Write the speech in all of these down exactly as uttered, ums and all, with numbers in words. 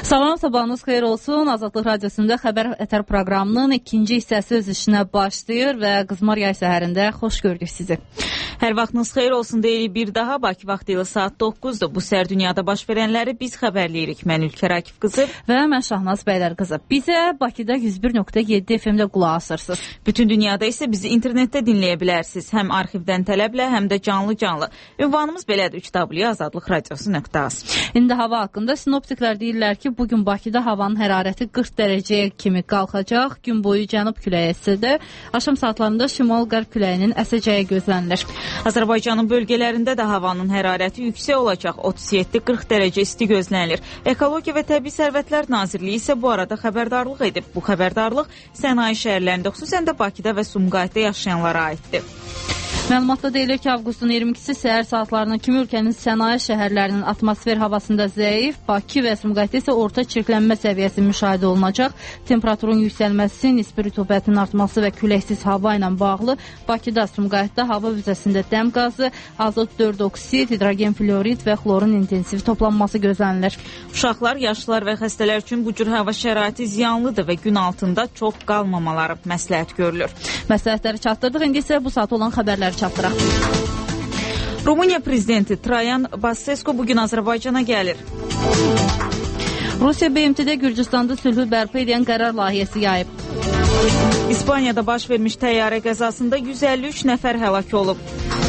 Salam, sabahınız xeyir olsun. Azadlıq Radiosunda Xəbər Ətər proqramının ikinci hissəsi öz işinə başlayır və qızmar yay səhərində xoş gördük sizi. Hər vaxtınız xeyir olsun deyirik bir daha. Bakı vaxtı ilə saat doqquzdur. Bu səhər dünyada baş verənləri biz xəbərləyirik. Mən Ülkər Akif qızı və mən Şahnaz Bəylər qızı. Bizə Bakıda yüz bir nöqtə yeddi F M-də qulaq asırsınız. Bütün dünyada isə bizi internetdə dinləyə bilərsiniz. Həm arxivdən tələblə, həm də canlı-canlı. Ünvanımız belədir: üç w azadlıq radiosu nöqtə az. İndi hava haqqında sinoptiklər deyirlər ki, bugün Bakıda havanın hərarəti qırx dərəcəyə kimi qalxacaq. Gün boyu cənub küləyi əsəcək. Axşam saatlarında şimal-qərb küləyinin əsəcəyi gözlənilir. Azərbaycanın bölgələrində də havanın hərarəti yüksək olacaq. otuz yeddi qırx dərəcə isti gözlənilir. Ekologiya və Təbii Sərvətlər Nazirliyi isə bu arada xəbərdarlıq edib. Bu xəbərdarlıq sənaye şəhərlərində, xüsusən də Bakıda və Sumqayıtda yaşayanlara aiddir. Məlumatda deyilir ki, avqustun iyirmi ikisi səhər saatlarına kimi ölkənin sənaye şəhərlərinin atmosfer havasında zəif, Bakı və Sumqayıtda isə orta çirklənmə səviyyəsi müşahidə olunacaq. Temperaturun yüksəlməsi, nisbi rütubətin artması və küləksiz hava ilə bağlı Bakıda, Sumqayıtda hava vüzəsində dəm qazı, azot dörd oksid, hidrogen fluorid və xlorun intensiv toplanması gözlənilir. Uşaqlar, yaşlılar və xəstələr üçün bu cür hava şəraiti ziyanlıdır və gün altında çox qalmamaları məsləhət görülür. Məsləhətləri çatdırdıq. İndi isə bu saat olan xəbərləri çatdıraq. Rumıniya prezidenti Traian Basescu bugün Azərbaycana gəlir. Rusiya B M T-də Gürcüstanda sülhü bərpa edən qərar layihəsi yayıb. İspaniyada baş vermiş təyyarə qəzasında yüz əlli üç nəfər həlak olub.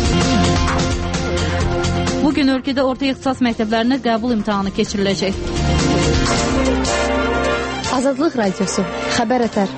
Bugün ölkədə orta ixtisas məktəblərinə qəbul imtahanı keçiriləcək. Azadlıq Radiosu, Xəbər Ətər.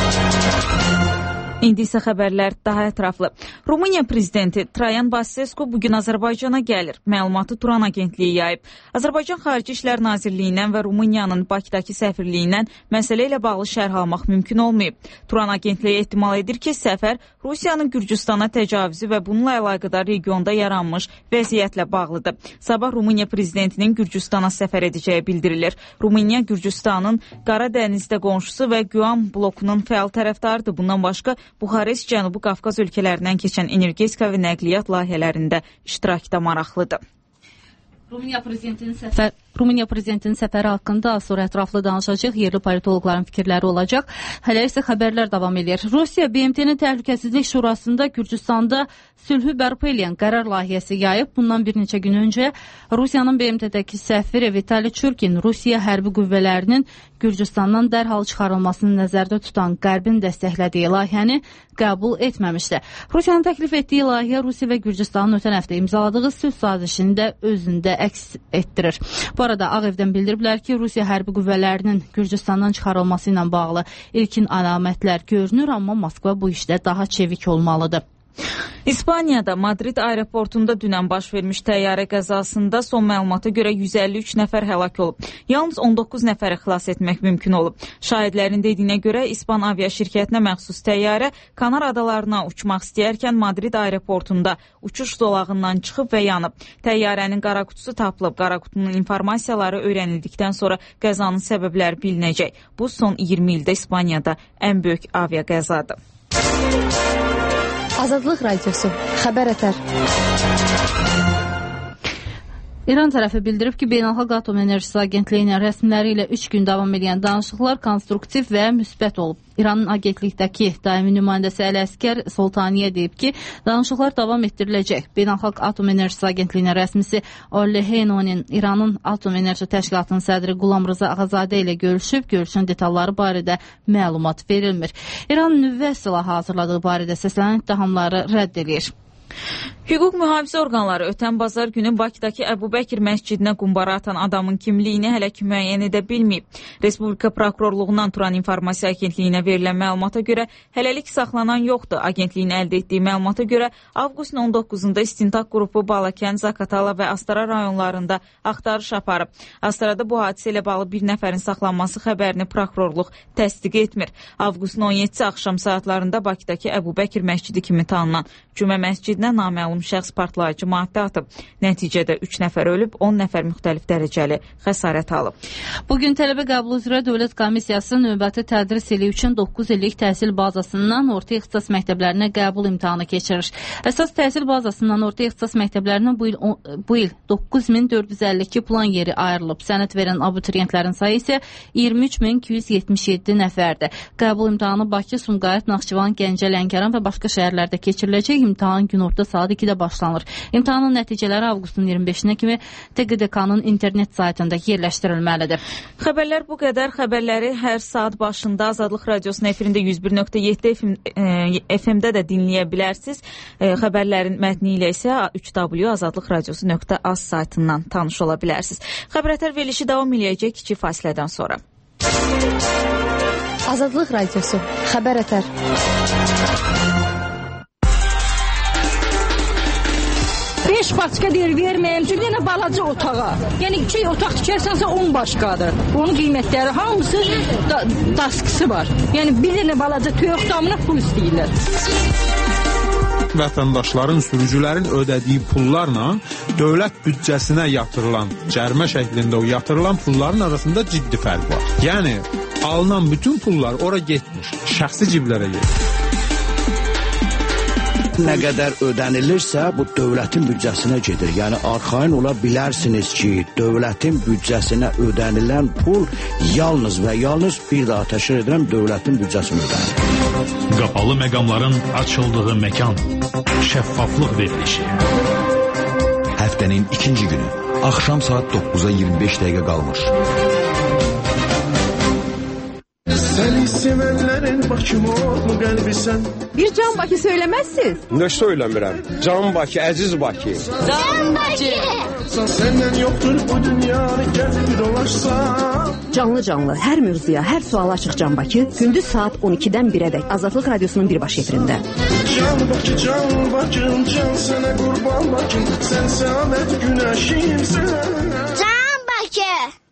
İndi isə xəbərlər daha ətraflı. Rumıniya prezidenti Traian Basescu bugün Azərbaycana gəlir. Məlumatı Turan agentliyi yayıb. Azərbaycan Xarici İşlər Nazirliyindən və Rumıniyanın Bakıdakı səfirliyindən məsələ ilə bağlı şərh almaq mümkün olmayıb. Turan agentliyi ehtimal edir ki, səfər Rusiyanın Gürcüstana təcavüzü və bununla əlaqədar regionda yaranmış vəziyyətlə bağlıdır. Sabah Rumıniya prezidentinin Gürcüstana səfər edəcəyi bildirilir. Rumıniya Gürcüstanın Qara Dənizdə qonşusu və Guam blokunun fəal tərəfdarıdır. Bundan başqa Buxarest Cənubi Qafqaz ölkələrindən keçən energetika və nəqliyyat layihələrində iştirakda maraqlıdır. Rumıniya prezidentinin səfər Rumıniya prezidentinin səfəri haqqında az sonra ətraflı danışacaq, yerli politoloqların fikirləri olacaq. Hələ isə xəbərlər davam edir. Rusiya B M T-nin Təhlükəsizlik Şurasında Gürcüstanda sülhü bərpa edən qərar layihəsi yayıb. Bundan bir neçə gün öncə Rusiyanın B M T-dəki səfiri Vitali Churkin Rusiya hərbi qüvvələrinin Gürcüstandan dərhal çıxarılmasını nəzərdə tutan Qərbin dəstəklədiyi layihəni qəbul etməmişdi. Rusiyanın təklif etdiyi layihə Rusiya və Gürcüstanın ötən həftə imzaladığı sülh sazişini də özündə əks etdirir. Bu arada Ağ Evdən bildiriblər ki, Rusiya hərbi qüvvələrinin Gürcüstandan çıxarılması ilə bağlı ilkin əlamətlər görünür, amma Moskva bu işdə daha çevik olmalıdır. İspaniyada Madrid aeroportunda dünən baş vermiş təyyarə qəzasında son məlumata görə yüz əlli üç nəfər həlak olub. Yalnız on doqquz nəfəri xilas etmək mümkün olub. Şahidlərin dediyinə görə İspan avia şirkətinə məxsus təyyarə Kanar adalarına uçmaq istəyərkən Madrid aeroportunda uçuş zolağından çıxıb və yanıb. Təyyarənin qara qutusu tapılıb. Qara qutunun informasiyaları öyrənildikdən sonra qəzanın səbəbləri bilinəcək. Bu son iyirmi ildə İspaniyada ən böyük avia qəzadır. Azadlıq Radiosu, Xəbər Ətər. İran tərəfi bildirib ki, Beynəlxalq Atom Enerjisi Agentliyinin rəsmiləri ilə üç gün davam edən danışıqlar konstruktiv və müsbət olub. İranın agentlikdəki daimi nümayəndəsi Əl-Əskər Soltaniyə deyib ki, danışıqlar davam etdiriləcək. Beynəlxalq Atom Enerjisi Agentliyinin rəsmisi Olli Heynonin İranın Atom Enerji Təşkilatının sədri Qulam Rıza Ağazadə ilə görüşüb, görüşün detalları barədə məlumat verilmir. İran nüvə silahı hazırladığı barədə səslənən ittihamları rədd edir. Hüquq mühafizə orqanları ötən bazar günü Bakıdakı Əbu Bəkir məscidinə qumbara atan adamın kimliyini hələ ki müəyyən edə bilməyib. Respublika prokurorluğundan Turan İnformasiya Agentliyinə verilən məlumata görə hələlik saxlanan yoxdur. Agentliyin əldə etdiyi məlumata görə avqustun on doqquzunda İstintaq qrupu Balakən, Zakatala və Astara rayonlarında axtarış aparıb. Astarada bu hadisə ilə bağlı bir nəfərin saxlanması xəbərini prokurorluq təsdiq etmir. Avqustun on yeddisi axşam saatlarında Bakıdakı Əbu Bəkir məscidi kimi tanınan Cümə məscidinə naməlum şəxs partlayıcı maddə atıb. Nəticədə üç nəfər ölüb, on nəfər müxtəlif dərəcəli xəsarət alıb. Bugün tələbə qəbulu üzrə Dövlət Komissiyası növbəti tədris ili üçün doqquz illik təhsil bazasından orta ixtisas məktəblərinə qəbul imtahanı keçirir. Əsas təhsil bazasından orta ixtisas məktəblərinə bu il, bu il doqquz min dörd yüz əlli iki plan yeri ayrılıb. Sənəd verən abituriyentlərin sayı isə iyirmi üç min iki yüz yetmiş yeddi nəfərdir. Qəbul imtahanı Bakı, Sumqayıt, Naxçıvan, Gəncə, Lənkəran və başqa şəhərlərdə keçiriləcək. İmtahan günorta saat ikidə başlanır. İmtahanın nəticələri avqustun iyirmi beşinə kimi T Q D K-nın internet saytında yerləşdirilməlidir. Xəbərlər bu qədər. Xəbərləri hər saat başında Azadlıq Radiosunun efirində yüz bir nöqtə yeddi F M-də də dinləyə bilərsiniz. Xəbərlərin mətni ilə isə üç w azadlıq radiosu nöqtə az saytından tanış ola bilərsiniz. Xəbərətər verilişi davam eləyəcək kiçik fasilədən sonra. Azadlıq Radiosu. Xəbər ətər. beş başqa deyir, verməyəm ki, yenə balaca otağa. Yəni iki otaq tikərsənsə on başqadır. Onun qiymətləri hamısı da, daskısı var. Yəni bir dənə balaca toyuq damına pul istəyirlər. Vətəndaşların, sürücülərin ödədiyi pullarla dövlət büdcəsinə yatırılan, cərimə şəklində o yatırılan pulların arasında ciddi fərq var. Yəni alınan bütün pullar ora getmiş, şəxsi ciblərə gedir. Nə qədər ödənilirsə, bu dövlətin büdcəsinə gedir. Yəni, arxayın ola bilərsiniz ki, dövlətin büdcəsinə ödənilən pul yalnız və yalnız bir daha təşkil edirəm dövlətin büdcəsinə ödənilir. Qapalı məqamların açıldığı məkan, şəffaflıq verilişi. Həftənin ikinci günü, axşam saat dokkuza iyirmi beş dəqiqə qalmış. Seni sevenlerin başım oldu kalbi sen. Bir Can Bakı söylemezsiz. Ne söylemirəm? Can Bakı, əziz Bakı. Can Bakı. Senden yoktur bu dünyanı gezip dolaşsam. Canlı canlı her mövzuya, her suala açıq Can Bakı gündüz saat on ikidən birə dək Azadlıq Radiosunun birbaş efirində. Can Bakı, Can Bakım, can sana kurban Bakım. Sen saadet güneşimsin. Can Bakı.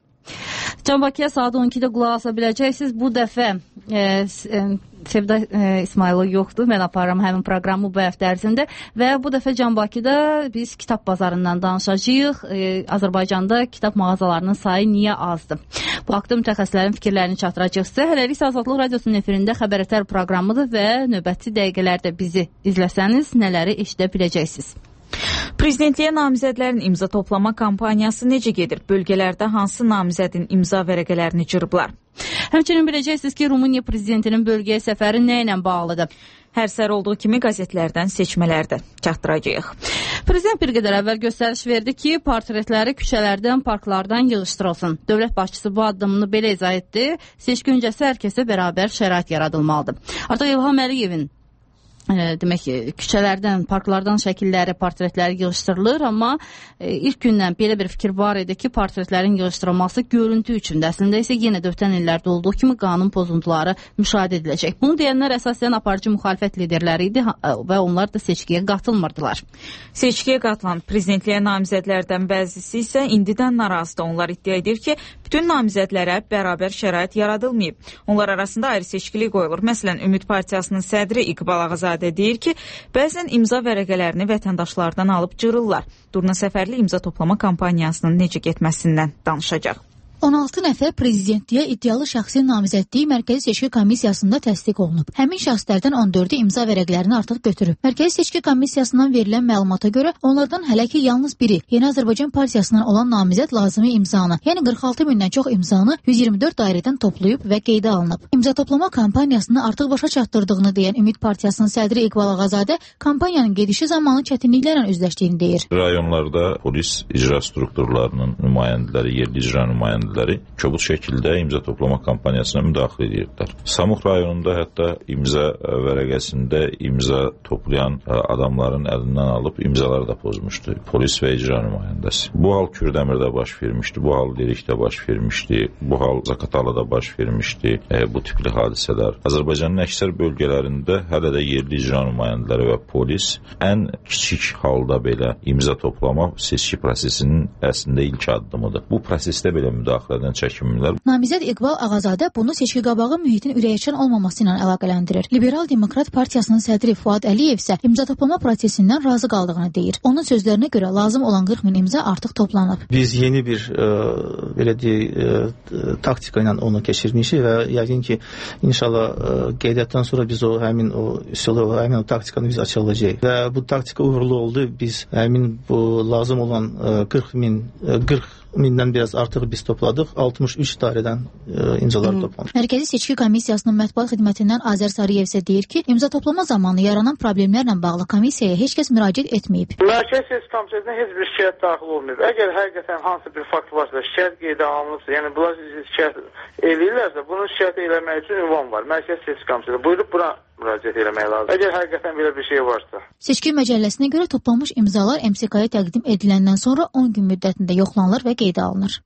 Can Bakıya saat on ikidə qulaq asa biləcəksiniz. Bu dəfə e, e, Sevda e, İsmailov yoxdur. Mən aparıram həmin proqramı bu həftə ərzində və bu dəfə Can Bakıda biz kitab bazarından danışacağıq. E, Azərbaycanda kitab mağazalarının sayı niyə azdır? Bu haqda mütəxəssislərin fikirlərini çatdıracağıq sizə. Hələlik Azadlıq Radiosunun efirində xəbərətər proqramıdır və növbəti dəqiqələrdə bizi izləsəniz nələri eşidə biləcəksiniz. Prezidentliyə namizədlərin imza toplama kampaniyası necə gedir? Bölgələrdə hansı namizədin imza vərəqələrini cırıblar? Həmçinin biləcəksiniz ki, Rumıniya prezidentinin bölgəyə səfəri nə ilə bağlıdır? Hər sər olduğu kimi qəzetlərdən seçmələrdə çatdıracağıq. Prezident bir qədər əvvəl göstəriş verdi ki, portretləri küçələrdən, parklardan yığışdırılsın. Dövlət başçısı bu addımını belə izah etdi. Seçki öncəsi hər kəsə bərabər şərait yaradılmalıdır. Artıq İlham Əliyevin E, demək ki, küçələrdən, parklardan şəkilləri, portretləri yığışdırılır, amma e, ilk gündən belə bir fikir var idi ki, portretlərin yığışdırılması görüntü üçündür. Əslində isə yenə də ötən illərdə olduğu kimi qanun pozuntuları müşahidə ediləcək. Bunu deyənlər əsasən aparıcı müxalifət liderləri idi və onlar da seçkiyə qatılmırdılar. Seçkiyə qatılan prezidentliyə namizədlərdən bəzisi isə indidən narazıdır. Onlar iddia edir ki, bütün namizədlərə bərabər şərait yaradılmayıb. Onlar arasında ayrı seçkilik qoyulur. Məsələn, Ümid Partiyasının sədri İqbal Ağazadə deyir ki, bəzən imza vərəqələrini vətəndaşlardan alıb cırırlar. Durna Səfərli imza toplama kampaniyasının necə getməsindən danışacaq. on altı nəfər prezidentliyə iddialı şəxsin namizədliyi Mərkəzi Seçki Komissiyasında təsdiq olunub. Həmin şəxslərdən on dördü imza vərəqlərini artıq götürüb. Mərkəzi Seçki Komissiyasından verilən məlumata görə onlardan hələ ki yalnız biri, Yeni Azərbaycan Partiyasından olan namizəd lazımi imzanı, yəni qırx altı mindən çox imzanı yüz iyirmi dörd dairədən toplayıb və qeydə alınıb. İmza toplama kampaniyasını artıq başa çatdırdığını deyən Ümid Partiyasının sədri İqbal Ağazadə kampaniyanın gedişi zamanı çətinliklərlə üzləşdiyini deyir. Rayonlarda polis icra strukturlarının nümayəndələri, yerli icra nümayəndələri kobud şəkildə imza toplama kampaniyasına müdaxilə edirlər. Samux rayonunda hətta imza vərəqəsində imza toplayan adamların əlindən alıb imzaları da pozmuşdu. Polis və icra nümayəndəsi. Bu hal Kürdəmirdə baş vermişdi, bu hal Lerikdə baş vermişdi, bu hal Zaqatalada baş vermişdi. E, bu tipli hadisələr. Azərbaycanın əksər bölgələrində hələ də yerli icra nümayəndələri və polis ən kiçik halda belə imza toplama seçki prosesinin əslində ilk addımıdır. Bu prosesdə belə müdaxilə müdaxilədən çəkinmirlər. Namizəd İqbal Ağazadə bunu seçki qabağı mühitin ürəkaçan olmaması ilə əlaqələndirir. Liberal Demokrat Partiyasının sədri Fuad Əliyev isə imza toplama prosesindən razı qaldığını deyir. Onun sözlərinə görə lazım olan qırx min imza artıq toplanıb. Biz yeni bir e, belə deyək, e, taktika ilə onu keçirmişik və yəqin ki, inşallah e, qeydiyyatdan sonra biz o həmin o üsulu, həmin o taktikanı biz açıqlayacağıq. Və bu taktika uğurlu oldu. Biz həmin bu lazım olan e, qırx min, e, qırx mindən biraz artıq biz topladıq. altmış üç dairədən e, imzalar toplanır. Mərkəzi Seçki Komissiyasının mətbuat xidmətindən Azər Sarıyev isə deyir ki, imza toplama zamanı yaranan problemlərlə bağlı komissiyaya heç kəs müraciət etməyib. Mərkəzi Seçki Komissiyasına heç bir şikayət daxil olmayıb. Əgər həqiqətən hansı bir fakt varsa, şikayət qeydə alınıbsa, yəni bunlar şikayət eləyirlərsə, bunu şikayət eləmək üçün ünvan var. Mərkəzi Seçki Komissiyası buyurub bura müraciət eləmək lazım. Əgər həqiqətən belə bir şey varsa. Seçki məcəlləsinə görə toplanmış imzalar M S K-ya təqdim ediləndən sonra on gün müddətində yoxlanılır və qeydə alınır.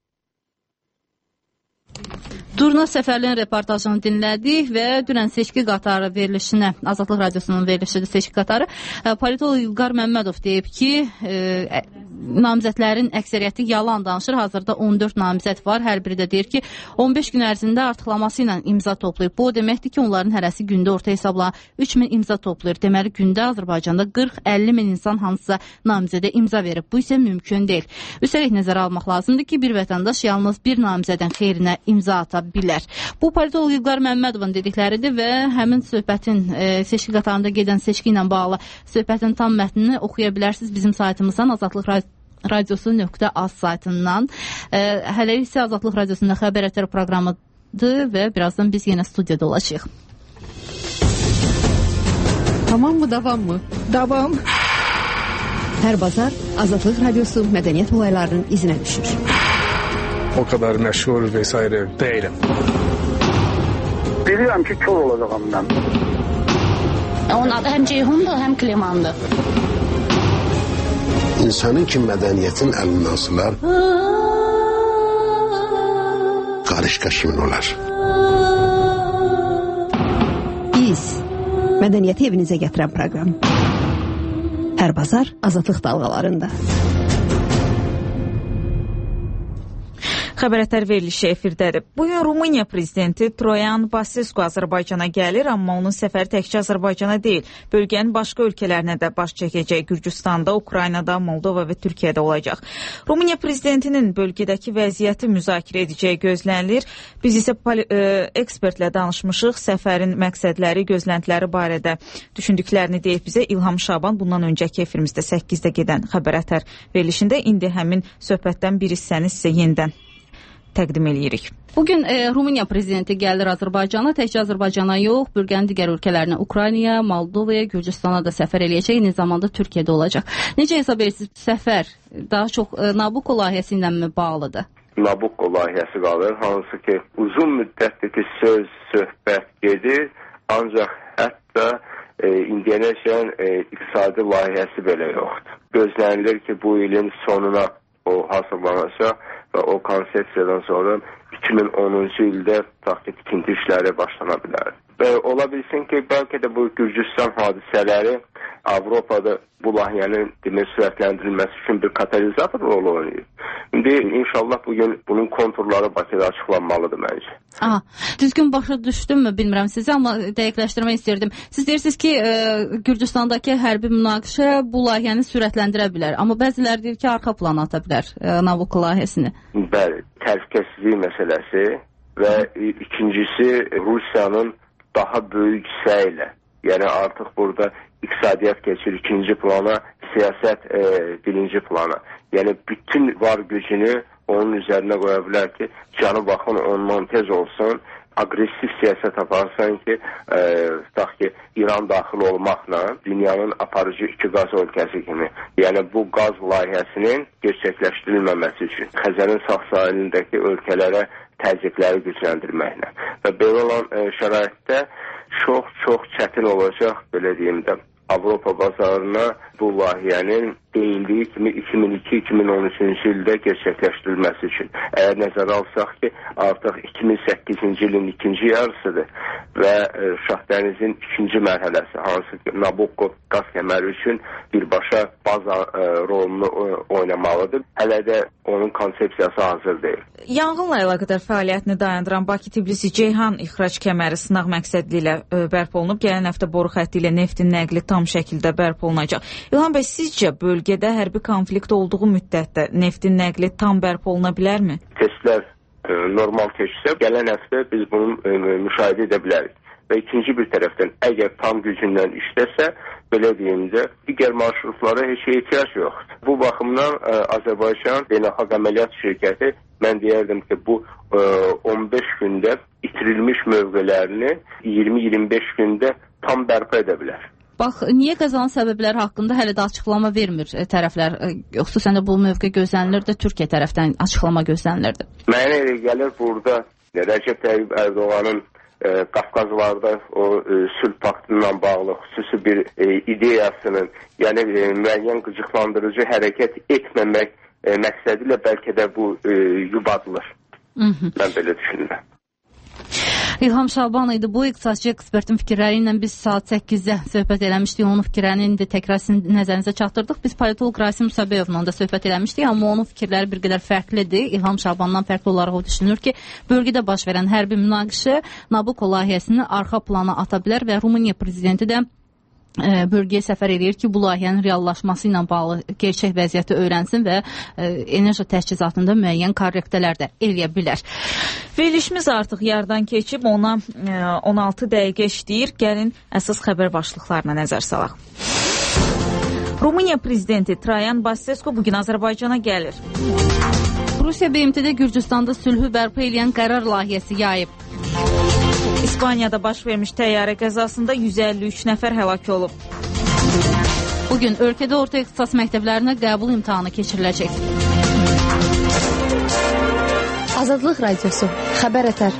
Durna Səfərlinin reportajını dinlədik və dünən seçki qatarı verilişinə, Azadlıq Radiosunun verilişidir seçki qatarı. Politolog İlqar Məmmədov deyib ki, e, namizədlərin əksəriyyəti yalan danışır. Hazırda on dörd namizəd var. Hər biri də deyir ki, on beş gün ərzində artıqlaması ilə imza toplayıb. Bu o deməkdir ki, onların hərəsi gündə orta hesabla üç min imza toplayır. Deməli, gündə Azərbaycanda qırx əlli min insan hansısa namizədə imza verib. Bu isə mümkün deyil. Üstəlik nəzərə almaq lazımdır ki, bir vətəndaş yalnız bir namizədən xeyrinə imza ata bilər. Bu politolog İlqar Məmmədovun dedikləridir və həmin söhbətin e, seçki qatarında gedən seçki ilə bağlı söhbətin tam mətnini oxuya bilərsiniz bizim saytımızdan Azadlıq Radiosu nöqtə az saytından. E, Hələlik isə Azadlıq Radiosunda xəbər ətər proqramıdır və birazdan biz yenə studiyada olacağıq. Tamam mı, davam mı? Davam. Hər bazar Azadlıq Radiosu mədəniyyət olaylarının izinə düşür. O kadar meşhur vesaire değilim. Biliyorum ki kör olacağım ben. Onun adı hem Ceyhun'dur hem Kliman'dır. İnsanın ki mədəniyyətin əlindən asılar, qarışqa kimin olar? Biz mədəniyyəti evinizə gətirən proqram. Hər bazar Azadlıq dalğalarında. Xəbərətər verilişi efirdədir. Bugün Rumıniya prezidenti Troyan Basescu Azərbaycana gəlir, amma onun səfəri təkcə Azərbaycana deyil, bölgənin başqa ölkələrinə də baş çəkəcək. Gürcüstanda, Ukraynada, Moldova və Türkiyədə olacaq. Rumıniya prezidentinin bölgədəki vəziyyəti müzakirə edəcəyi gözlənilir. Biz isə e, ekspertlə danışmışıq. Səfərin məqsədləri, gözləntiləri barədə düşündüklərini deyib bizə İlham Şaban bundan öncəki efirimizdə səkkizdə gedən xəbərətər verilişində indi həmin söhbətdən bir hissəni sizə yenidən təqdim eləyirik. Bugün e, Rumıniya prezidenti gəlir Azərbaycana, təkcə Azərbaycana yox, bölgənin digər ölkələrinə, Ukraynaya, Moldovaya, Gürcüstana da səfər eləyəcək, eyni zamanda Türkiyədə olacaq. Necə hesab edirsiniz, səfər daha çox e, Nabucco layihəsi ilə mi bağlıdır? Nabucco layihəsi qalır, hansı ki uzun müddətdir ki söz, söhbət gedir, ancaq hətta e, indiyənəcən e, iqtisadi layihəsi belə yoxdur. Gözlənilir ki bu ilin sonuna o hazırlanacaq və o konsepsiyadan sonra iki min onuncu ildə taxki tikinti işləri başlana bilər. Və ola bilsin ki, bəlkə də bu Gürcüstan hadisələri Avropada bu layihənin demək sürətləndirilməsi üçün bir katalizator rolu oynayır. İndi inşallah bugün bunun konturları Bakıda açıqlanmalıdır məncə. Aha, düzgün başa düşdümmü bilmirəm sizi, amma dəqiqləşdirmək istəyirdim. Siz deyirsiniz ki, e, Gürcüstandakı hərbi münaqişə bu layihəni sürətləndirə bilər, amma bəziləri deyir ki, arxa plana ata bilər e, Nabucco layihəsini. Bəli, təhlükəsizlik məsələsi və ikincisi Rusiyanın daha böyük səylə, yəni artıq burada iqtisadiyyat keçir ikinci plana, siyasət e, birinci plana. Yəni bütün var gücünü onun üzərinə qoya bilər ki, canı baxın ondan tez olsun, agresiv siyasət aparsan ki, e, tutaq ki, İran daxil olmaqla dünyanın aparıcı iki qaz ölkəsi kimi. Yəni bu qaz layihəsinin gerçəkləşdirilməməsi üçün Xəzərin sağ sahilindəki ölkələrə təzyiqləri gücləndirməklə. Və belə olan e, şəraitdə çox-çox çətin olacaq, belə deyim də, Avropa bazarına bu layihənin deyildiyi kimi iki min iki iki min on üçüncü ildə gerçəkləşdirilməsi üçün. Əgər nəzərə alsaq ki, artıq iki min səkkizinci ilin ikinci yarısıdır və e, Şahdənizin ikinci mərhələsi, hansı ki, Nabucco qaz kəməri üçün birbaşa baza e, rolunu e, oynamalıdır. Hələ də onun konsepsiyası hazır deyil. Yanğınla əlaqədar fəaliyyətini dayandıran Bakı-Tbilisi-Ceyhan ixrac kəməri sınaq məqsədi ilə bərpa olunub. Gələn həftə boru xətti ilə neftin nəqli tam şəkildə bərpa olunacaq. İlham bəy, sizcə bölgədə hərbi konflikt olduğu müddətdə neftin nəqli tam bərpa oluna bilərmi? Testlər normal keçsə, gələn həftə biz bunu müşahidə edə bilərik. Və ikinci bir tərəfdən, əgər tam gücündən işləsə, belə deyimcə, digər marşrutlara heç ehtiyac yoxdur. Bu baxımdan ə, Azərbaycan Beynəlxalq Əməliyyat Şirkəti, mən deyərdim ki, bu ə, on beş gündə itirilmiş mövqələrini iyirmi iyirmi beş gündə tam bərpa edə bilər. Bax, niyə qəzanın səbəbləri haqqında hələ də açıqlama vermir tərəflər? Xüsusən də bu mövqe gözlənilirdi, Türkiyə tərəfdən açıqlama gözlənilirdi. Mənə elə gəlir burada Rəcəb Tayyip Ərdoğanın e, Qafqazlarda o e, sülh paktıyla bağlı xüsusi bir e, ideyasının, yəni e, müəyyən qıcıqlandırıcı hərəkət etməmək e, məqsədi ilə bəlkə də bu e, yubadılır. Hı -hı. Mən belə düşünürəm. İlham Şaban idi bu iqtisadçı ekspertin fikirləri ilə biz saat səkkizdə söhbət eləmişdik. Onun fikirlərini indi təkrar nəzərinizə çatdırdıq. Biz politolog Rasim Musabeyevlə də söhbət eləmişdik, amma onun fikirləri bir qədər fərqlidir. İlham Şabandan fərqli olaraq o düşünür ki, bölgədə baş verən hərbi münaqişə Nabucco layihəsini arxa plana ata bilər və Rumıniya prezidenti də bölgəyə səfər edir ki, bu layihənin reallaşması ilə bağlı gerçək vəziyyəti öyrənsin və enerji təchizatında müəyyən korrektələr də eləyə bilər. Verilişimiz artıq yardan keçib, ona on altı dəqiqə işləyir. Gəlin əsas xəbər başlıqlarına nəzər salaq. Rumıniya prezidenti Trayan Basescu bugün Azərbaycana gəlir. Rusiya B M T'də Gürcüstanda sülhü bərpa edən qərar layihəsi yayıb. İspaniyada baş vermiş təyyarə qəzasında yüz əlli üç nəfər həlak olub. Bugün ölkədə orta ixtisas məktəblərinə qəbul imtahanı keçiriləcək. Azadlıq Radiosu, Xəbər Ətər.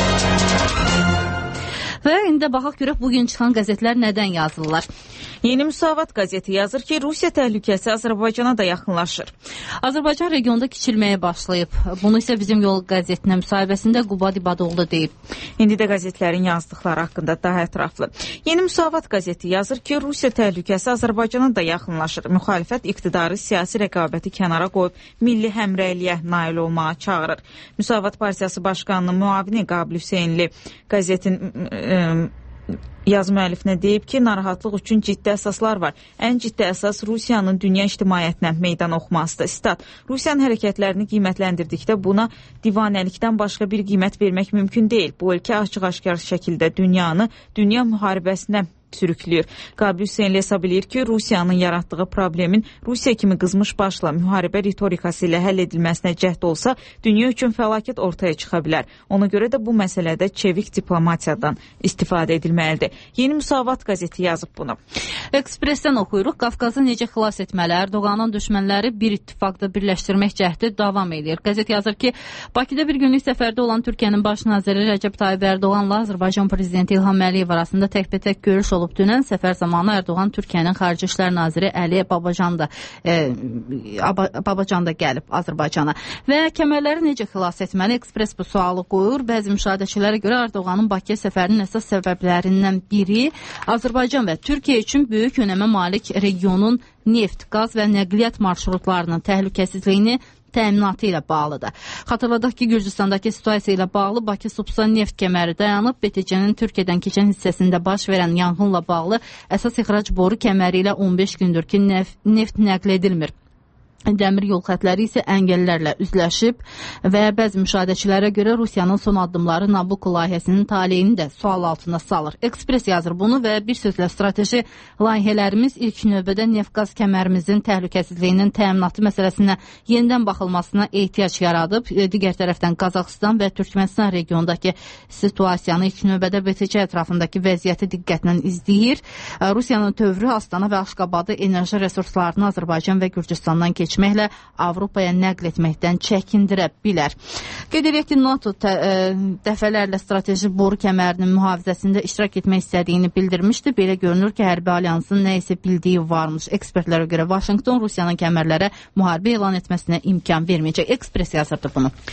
Və indi baxaq görək bugün çıxan qəzetlər nədən yazırlar. Yeni Müsavat qəzeti yazır ki, Rusiya təhlükəsi Azərbaycana da yaxınlaşır. Azərbaycan regionda kiçilməyə başlayıb. Bunu isə Bizim Yol qəzetinə müsahibəsində Qubad İbadoğlu deyib. İndi də qəzetlərin yazdıqları haqqında daha ətraflı. Yeni Müsavat qəzeti yazır ki, Rusiya təhlükəsi Azərbaycana da yaxınlaşır. Müxalifət iqtidarı siyasi rəqabəti kənara qoyub milli həmrəyliyə nail olmağa çağırır. Müsavat Partiyası Başqanının müavini Qabil Hüseynli qəzetin ə, yaz müəllifinə deyib ki, narahatlıq üçün ciddi əsaslar var. Ən ciddi əsas Rusiyanın dünya ictimaiyyətinə meydan oxumasıdır. Stat, Rusiyanın hərəkətlərini qiymətləndirdikdə buna divanəlikdən başqa bir qiymət vermək mümkün deyil. Bu ölkə açıq-aşkar şəkildə dünyanı dünya müharibəsinə sürükləyir. Qabil Hüseynli hesab edir ki, Rusiyanın yaratdığı problemin Rusiya kimi qızmış başla müharibə ritorikası ilə həll edilməsinə cəhd olsa, dünya üçün fəlakət ortaya çıxa bilər. Ona görə də bu məsələdə çevik diplomatiyadan istifadə edilməlidir. Yeni Müsavat qəzeti yazıb bunu. Ekspresdən oxuyuruq. Qafqazı necə xilas etməli? Erdoğanın düşmənləri bir ittifaqda birləşdirmək cəhdi davam edir. Qəzet yazır ki, Bakıda bir günlük səfərdə olan Türkiyənin baş naziri Rəcəb Tayyip Ərdoğanla Azərbaycan prezidenti İlham Əliyev arasında təkbətək görüş olub. Dünən səfər zamanı Erdoğan Türkiyənin Xarici İşlər Naziri Əli Babacan da e, Babacan da gəlib Azərbaycana. Və kəmərləri necə xilas etməli? Ekspres bu sualı qoyur. Bəzi müşahidəçilərə görə Erdoğanın Bakıya səfərinin əsas səbəblərindən biri Azərbaycan və Türkiyə üçün böyük önəmə malik regionun neft, qaz və nəqliyyat marşrutlarının təhlükəsizliyini təminatı ilə bağlıdır. Xatırladaq ki, Gürcüstandakı situasiya ilə bağlı Bakı Subsa neft kəməri dayanıb. B T C-nin Türkiyədən keçən hissəsində baş verən yanğınla bağlı əsas ixrac boru kəməri ilə on beş gündür ki, neft, neft nəql edilmir. Dəmir yol xətləri isə əngəllərlə üzləşib və bəzi müşahidəçilərə görə Rusiyanın son addımları Nabucco layihəsinin taleyini də sual altına salır. Ekspres yazır bunu və bir sözlə strateji layihələrimiz ilk növbədə neft-qaz kəmərimizin təhlükəsizliyinin təminatı məsələsinə yenidən baxılmasına ehtiyac yaradıb. Digər tərəfdən Qazaxıstan və Türkmənistan regionundakı situasiyanı ilk növbədə B T C ətrafındakı vəziyyəti diqqətlə izləyir. Rusiyanın tövrü Astana və Aşqabadı enerji resurslarını Azərbaycan və Gürcüstandan keçir etməklə Avropaya nəql etməkdən çəkindirə bilər. Qeyd edək ki, NATO tə, ə, dəfələrlə strateji boru kəmərinin mühafizəsində iştirak etmək istədiyini bildirmişdi. Belə görünür ki, hərbi alyansın nə isə bildiyi varmış. Ekspertlərə görə Vaşinqton Rusiyanın kəmərlərə müharibə elan etməsinə imkan verməyəcək. Ekspres yazırdı bunu.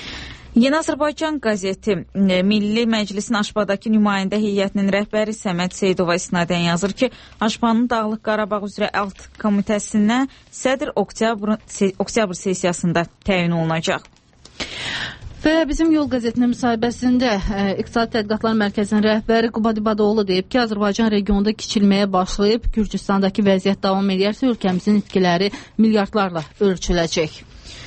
Yeni Azərbaycan qəzeti Milli Məclisin Aşbadakı nümayəndə heyətinin rəhbəri Səməd Seyidova isnadən yazır ki, Aşbanın Dağlıq Qarabağ üzrə alt komitəsinə sədr oktyabr, oktyabr sessiyasında təyin olunacaq. Və bizim Yol qəzetinin müsahibəsində e, İqtisadi Tədqiqatlar Mərkəzinin rəhbəri Qubad İbadoğlu deyib ki, Azərbaycan regionda kiçilməyə başlayıb, Gürcüstandakı vəziyyət davam edərsə, ölkəmizin itkiləri milyardlarla ölçüləcək.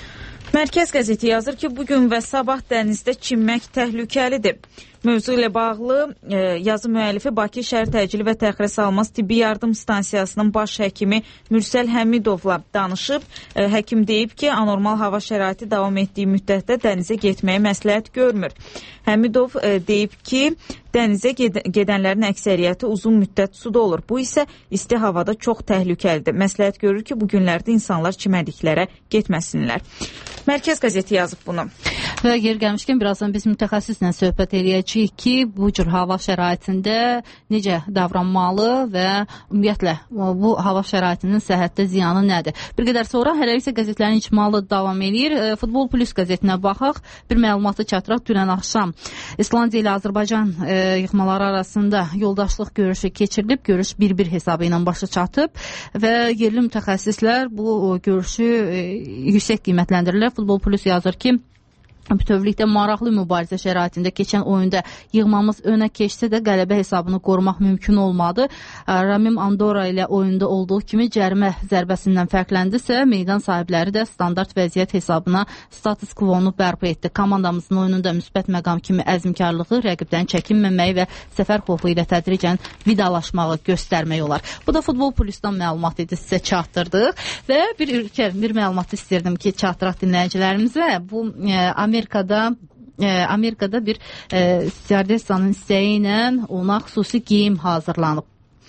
Mərkəz qəzeti yazır ki, bugün və sabah dənizdə çimmək təhlükəlidir. Mövzu ilə bağlı e, yazı müəllifi Bakı Şəhər Təcili və Təxirə Salınmaz Tibbi Yardım Stansiyasının baş həkimi Mürsəl Həmidovla danışıb. E, həkim deyib ki, anormal hava şəraiti davam etdiyi müddətdə dənizə getməyi məsləhət görmür. Həmidov e, deyib ki, dənizə ged gedənlərin əksəriyyəti uzun müddət suda olur. Bu isə isti havada çox təhlükəlidir. Məsləhət görür ki, bu günlərdə insanlar çimədiklərə getməsinlər. Mərkəz qəzeti yazıb bunu. Və yer gəlmişkən birazdan biz mütəxəssislə söhbət edəcəyik ki, bu cür hava şəraitində necə davranmalı və ümumiyyətlə bu hava şəraitinin səhhətdə ziyanı nədir? Bir qədər sonra hələlik isə qəzetlərin icmalı davam edir. Futbol Plus qəzetinə baxaq. Bir məlumatı çatdıraq. Dünən axşam İslandiya ilə Azərbaycan e, yığmaları arasında yoldaşlıq görüşü keçirilib. Görüş bir bir hesabı ilə başa çatıb və yerli mütəxəssislər bu görüşü e, yüksək qiymətləndirirlər. Futbol Plus yazır ki, bütövlükdə maraqlı mübarizə şəraitində keçən oyunda yığmamız önə keçsə də qələbə hesabını qorumaq mümkün olmadı. Ramim Andorra ilə oyunda olduğu kimi cərimə zərbəsindən fərqləndisə, meydan sahibləri də standart vəziyyət hesabına status quo-nu bərpa etdi. Komandamızın oyununda müsbət məqam kimi əzmkarlığı, rəqibdən çəkinməməyi və səfər xofu ilə tədricən vidalaşmağı göstərmək olar. Bu da Futbol Plus'dan məlumat idi, sizə çatdırdıq və bir ülkə, bir məlumat istirdim ki, çatdıraq dinləyicilərimizə. Bu e, Amerikada e, Amerikada bir e, stüardessanın istəyi ilə ona xüsusi geyim hazırlanıb.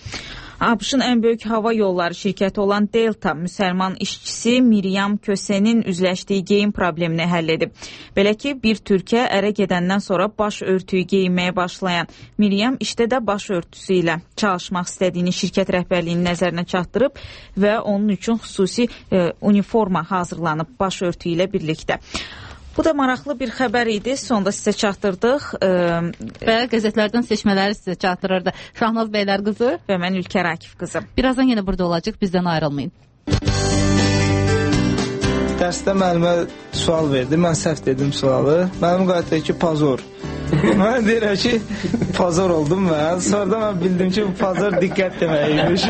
ABŞ-ın ən böyük hava yolları şirkəti olan Delta müsəlman işçisi Miriam Kösenin üzləşdiyi geyim problemini həll edib. Belə ki, bir türkə ərə gedəndən sonra baş örtüyü geyinməyə başlayan Miriam işdə də baş örtüsü ilə çalışmaq istədiyini şirkət rəhbərliyinin nəzərinə çatdırıb və onun üçün xüsusi e, uniforma hazırlanıb baş örtüyü ilə birlikdə. Bu da maraqlı bir xəbər idi. Sonda sizə çatdırdıq. E, və qəzetlərdən seçmələri sizə çatdırırdı. Şahnaz Beylər qızı və mən Ülkər Akif qızı. Birazdan yenə burada olacaq. Bizdən ayrılmayın. Dərsdə müəllimə sual verdi. Mən səhv dedim sualı. Müəllim qayıtdı ki, pazor. Mən deyirəm ki, pazor oldum mən. Sonra mən bildim ki, bu pazor diqqət deməkmiş.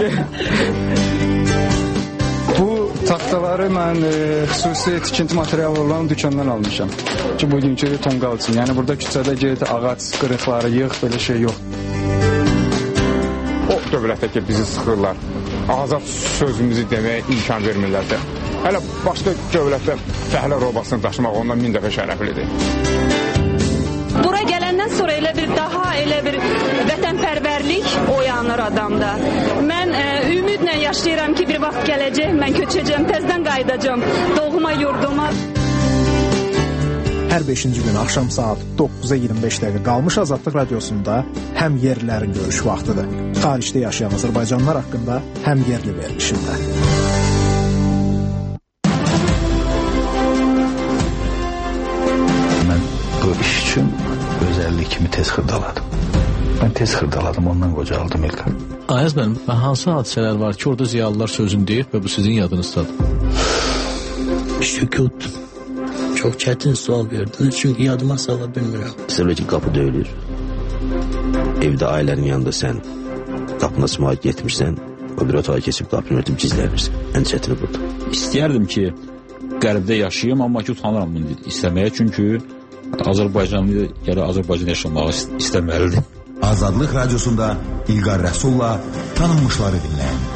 Bu taxtaları mən e, xüsusi tikinti materialı olan dükandan almışam. Ki, bugünkü tonqal üçün. Yəni, burada küçədə geri ağac qırıqları yığ, belə şey yox. O dövlətdə ki, bizi sıxırlar. Azad sözümüzü deməyə imkan vermirlər də. Hələ başqa dövlətdə fəhlə robasını daşımaq ondan min dəfə şərəflidir. Bura gələndən sonra elə bir daha elə bir vətənpərvərlik oyanır adamda. Mən e, ümidlə yaşayıram ki, bir vaxt gələcək, mən köçəcəm, təzdən qayıdacam doğma yurduma. Hər beşinci gün axşam saat doqquza iyirmi beş dəqiqə qalmış Azadlıq Radiosunda həm yerlilərin görüş vaxtıdır. Xaricdə yaşayan Azərbaycanlılar haqqında həm yerli verilişində. Mən bu iş üçün özəllik kimi tez xırdaladım. Mən tez xırdaladım, ondan qocaldım İlkan. Ayaz mənim, hansı hadisələr var ki, orada ziyalılar sözünü deyib və bu sizin yadınızdadır? Sükut. Çox çətin sual verdiniz, çünki yadıma sala bilmirəm. Məsələn ki, qapı döyülür. Evdə ailənin yanında sən qapına sımaya getmirsən, o bir otağa keçib qapını örtüb gizlənirsən. Ən çətini budur. İstəyərdim ki, qərbdə yaşayayım, amma ki, utanıram bunu istəməyə, çünki Azərbaycanlı gələ Azərbaycan yaşamağı istəməlidir. Azadlıq Radiosunda İlqar Rəsulla tanınmışları dinləyin.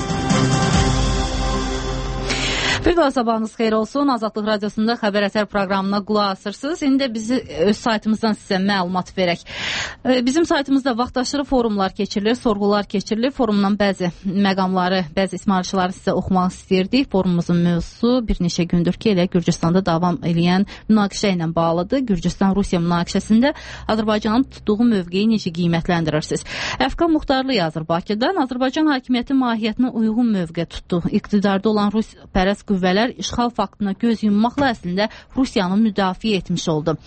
Bir daha sabahınız xeyir olsun. Azadlıq Radiosunda Xəbər Ətər proqramına qulaq asırsınız. İndi də bizi öz saytımızdan sizə məlumat verək. Bizim saytımızda vaxtaşırı forumlar keçirilir, sorğular keçirilir. Forumdan bəzi məqamları, bəzi ismarışları sizə oxumaq istəyirdik. Forumumuzun mövzusu bir neçə gündür ki, elə Gürcüstanda davam edən münaqişə ilə bağlıdır. Gürcüstan-Rusiya münaqişəsində Azərbaycanın tutduğu mövqeyi necə qiymətləndirirsiniz? Əfqan Muxtarlı yazır Bakıdan. Azərbaycan hakimiyyəti mahiyyətinə uyğun mövqe tutdu. İqtidarda olan Rus-pərəst qüvvələr işğal faktına göz yummaqla əslində Rusiyanı müdafiə etmiş oldu.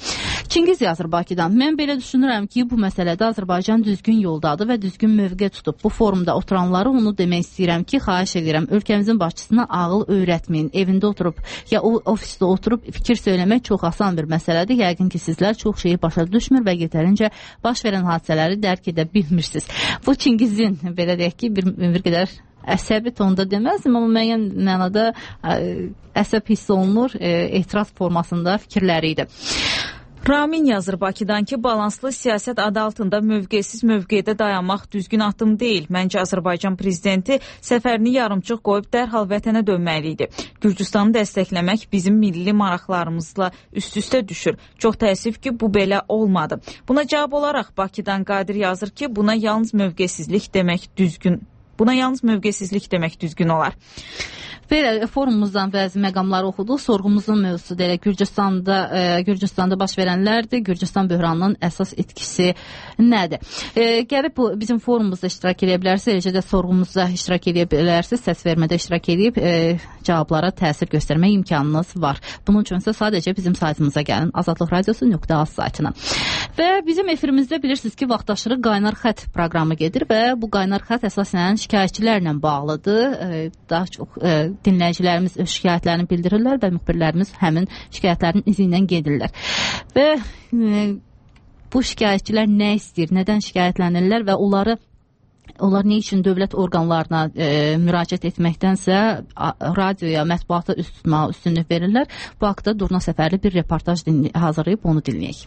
Çingiz yazır Bakıdan. Mən belə düşünürəm ki, bu məsələdə Azərbaycan düzgün yoldadır və düzgün mövqe tutub. Bu forumda oturanları onu demək istəyirəm ki, xahiş edirəm, ölkəmizin başçısına ağıl öyrətməyin. Evində oturub ya ofisdə oturub fikir söyləmək çox asan bir məsələdir. Yəqin ki, sizlər çox şeyi başa düşmür və yetərincə baş verən hadisələri dərk edə bilmirsiniz. Bu Çingizin, belə deyək ki, bir, bir qədər əsəbi tonda deməzdim, amma müəyyən mənada əsəb hiss olunur, etiraz formasında fikirləri idi. Ramin yazır Bakıdan ki, balanslı siyasət adı altında mövqesiz mövqedə dayanmaq düzgün addım deyil. Məncə Azərbaycan prezidenti səfərini yarımçıq qoyub dərhal vətənə dönməli idi. Gürcüstanı dəstəkləmək bizim milli maraqlarımızla üst-üstə düşür. Çox təəssüf ki, bu belə olmadı. Buna cavab olaraq Bakıdan Qadir yazır ki, buna yalnız mövqesizlik demək düzgün Buna yalnız mövqesizlik demək düzgün olar. Belə forumumuzdan bəzi məqamları oxuduq. Sorğumuzun mövzusu da elə Gürcüstanda, e, Gürcüstanda baş verənlərdir. Gürcüstan böhranının əsas etkisi nədir? E, gəlib bu bizim forumumuzda iştirak edə bilərsiniz, eləcə də sorğumuzda iştirak edə bilərsiniz, səs vermədə iştirak edib e, cavablara təsir göstərmə imkanınız var. Bunun üçün isə sadəcə bizim saytımıza gəlin, azadlıq radiosu nöqtə az saytına. Və bizim efirimizdə bilirsiniz ki, vaxtaşırı qaynar xət proqramı gedir və bu qaynar xət əsasən şikayətçilərlə bağlıdır. E, daha çox e, dinləyicilərimiz öz şikayətlərini bildirirlər və müxbirlərimiz həmin şikayətlərin izi ilə gedirlər. Və e, bu şikayətçilər nə istəyir, nədən şikayətlənirlər və onları onlar nə üçün dövlət orqanlarına e, müraciət etməkdənsə radioya, mətbuata üst tutmağa üstünlük verirlər. Bu haqda Durna Səfərli bir reportaj hazırlayıb onu dinləyək.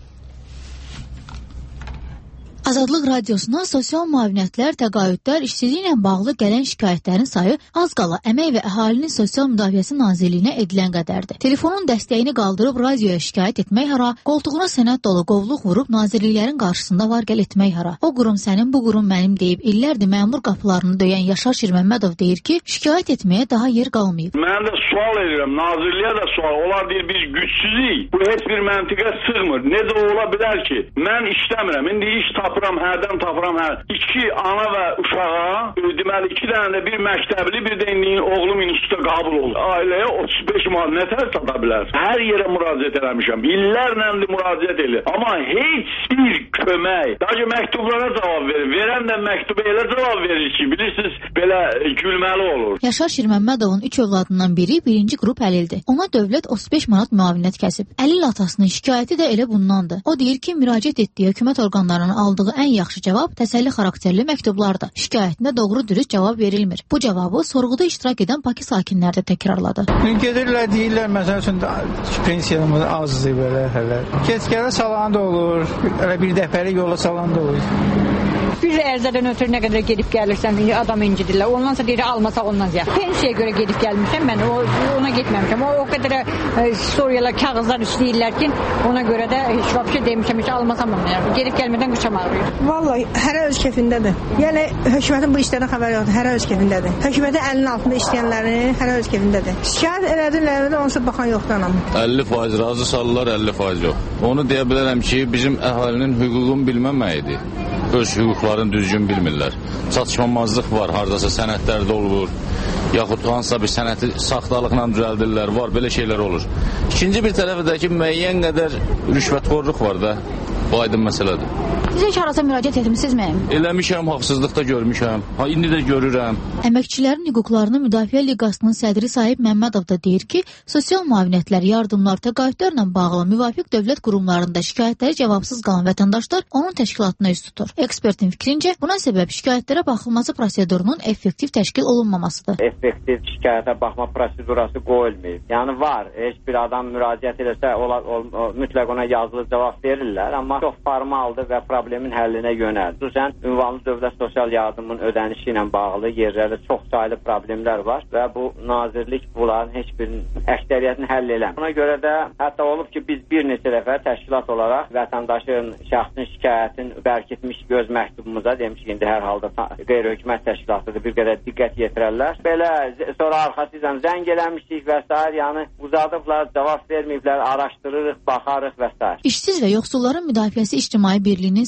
Azadlıq radiosuna sosial müavinətlər, təqaüdlər, işsizliklə bağlı gələn şikayətlərin sayı az qala Əmək və Əhalinin Sosial Müdafiəsi Nazirliyinə edilən qədərdir. Telefonun dəstəyini qaldırıb radioya şikayət etmək hara, qoltuğuna sənəd dolu qovluq vurub nazirliklərin qarşısında var-gəl etmək hara. O qurum sənin, bu qurum mənim deyib illərdir məmur qapılarını döyən Yaşar Şirməmmədov deyir ki, şikayət etməyə daha yer qalmayıb. Mən də sual edirəm, nazirliyə də sual. Onlar deyir biz gücsüzük. Bu heç bir məntiqə sığmır. Necə ola bilər ki, mən işləmirəm. İndi iş tap tapıram, hərdən tapıram, hər. İki ana və uşağa, deməli, iki dənə də bir məktəbli, bir də indi oğlum instituta qabul oldu. Ailəyə otuz beş manat nə tər sata bilər? Hər yerə müraciət eləmişəm. İllərlə müraciət edir. Amma heç bir kömək, daha ki, məktublara cavab verir. Verən də məktuba elə cavab verir ki, bilirsiniz, belə gülməli olur. Yaşar Şirməmmədovun üç övladından biri birinci qrup əlildir. Ona dövlət otuz beş manat müavinət kəsib. Əlil atasının şikayəti də elə bundandır. O deyir ki, müraciət etdiyi hökumət orqanlarının aldığı ən yaxşı cavab təsəlli xarakterli məktublardır. Şikayətinə doğru dürüst cavab verilmir. Bu cavabı sorğuda iştirak edən Bakı sakinləri də təkrarladı. Gedirlər, deyirlər, məsəl üçün pensiyamız azdır belə hələ. Keç-gələ salan da olur, elə bir dəfəlik yola salan da olur. Bir ərzədən ötürü nə qədər gedib gəlirsən, adam incidirlər. Ondansa deyir, almasaq ondan ziyad. Pensiyaya görə gedib gəlmişəm, mən o, ona getməmişəm. O, o qədər e, soruyorlar, kağızlar üstəyirlər ki, ona görə də heç vəbşə demişəm, heç almasam onu. Yəni. Gedib gəlmədən qıçam ağrıyor. Vallahi, hərə öz kefindədir. Yəni, hökumətin bu işlərdən xəbəri yoxdur, hərə öz kefindədir. Hökumətin əlinin altında işləyənlərin hərə öz kefindədir. Şikayət elədilər, onsa baxan yoxdur anam. əlli faiz razı salırlar, əlli faiz yox. Onu deyə bilərəm ki, bizim əhalinin hüququnu bilməməyidir. Öz hüquqlarını düzgün bilmirlər. Çatışmamazlıq var, haradasa sənədlərdə olur, yaxud hansısa bir sənəti saxtalıqla düzəldirlər, var, belə şeylər olur. İkinci bir tərəfdə ki, müəyyən qədər rüşvətxorluq var da, bu aydın məsələdir. Siz heç harasa müraciət etmisinizmi? Eləmişəm, haqsızlıqda görmüşəm, ha, indi də görürəm. Əməkçilərin hüquqlarını Müdafiə Liqasının sədri Sahib Məmmədov da deyir ki, sosial müavinətlər, yardımlar, təqaüdlərlə bağlı müvafiq dövlət qurumlarında şikayətləri cavabsız qalan vətəndaşlar onun təşkilatına üst tutur. Ekspertin fikrincə, buna səbəb şikayətlərə baxılması prosedurunun effektiv təşkil olunmamasıdır. Effektiv şikayətə baxma prosedurası qoyulmayıb. Yəni var, heç bir adam müraciət edəsə ola, o, o, mütləq ona yazılı cavab verirlər, amma çox formaldır və problemin həllinə yönəl. Xüsusən ünvanlı dövlət sosial yardımının ödənişi ilə bağlı yerlərdə çox saylı problemlər var və bu nazirlik bunların heç birinin əksəriyyətini həll eləmir. Buna görə də hətta olub ki, biz bir neçə dəfə təşkilat olaraq vətəndaşın, şəxsin şikayətini bərkitmiş göz məktubumuza demiş ki, indi hər halda qeyri-hökumət təşkilatıdır, bir qədər diqqət yetirərlər. Belə sonra arxası ilə zəng eləmişdik və s. yəni uzadıblar, cavab verməyiblər, araşdırırıq, baxarıq və s. İşsiz və yoxsulların müdafiəsi İctimai Birliyinin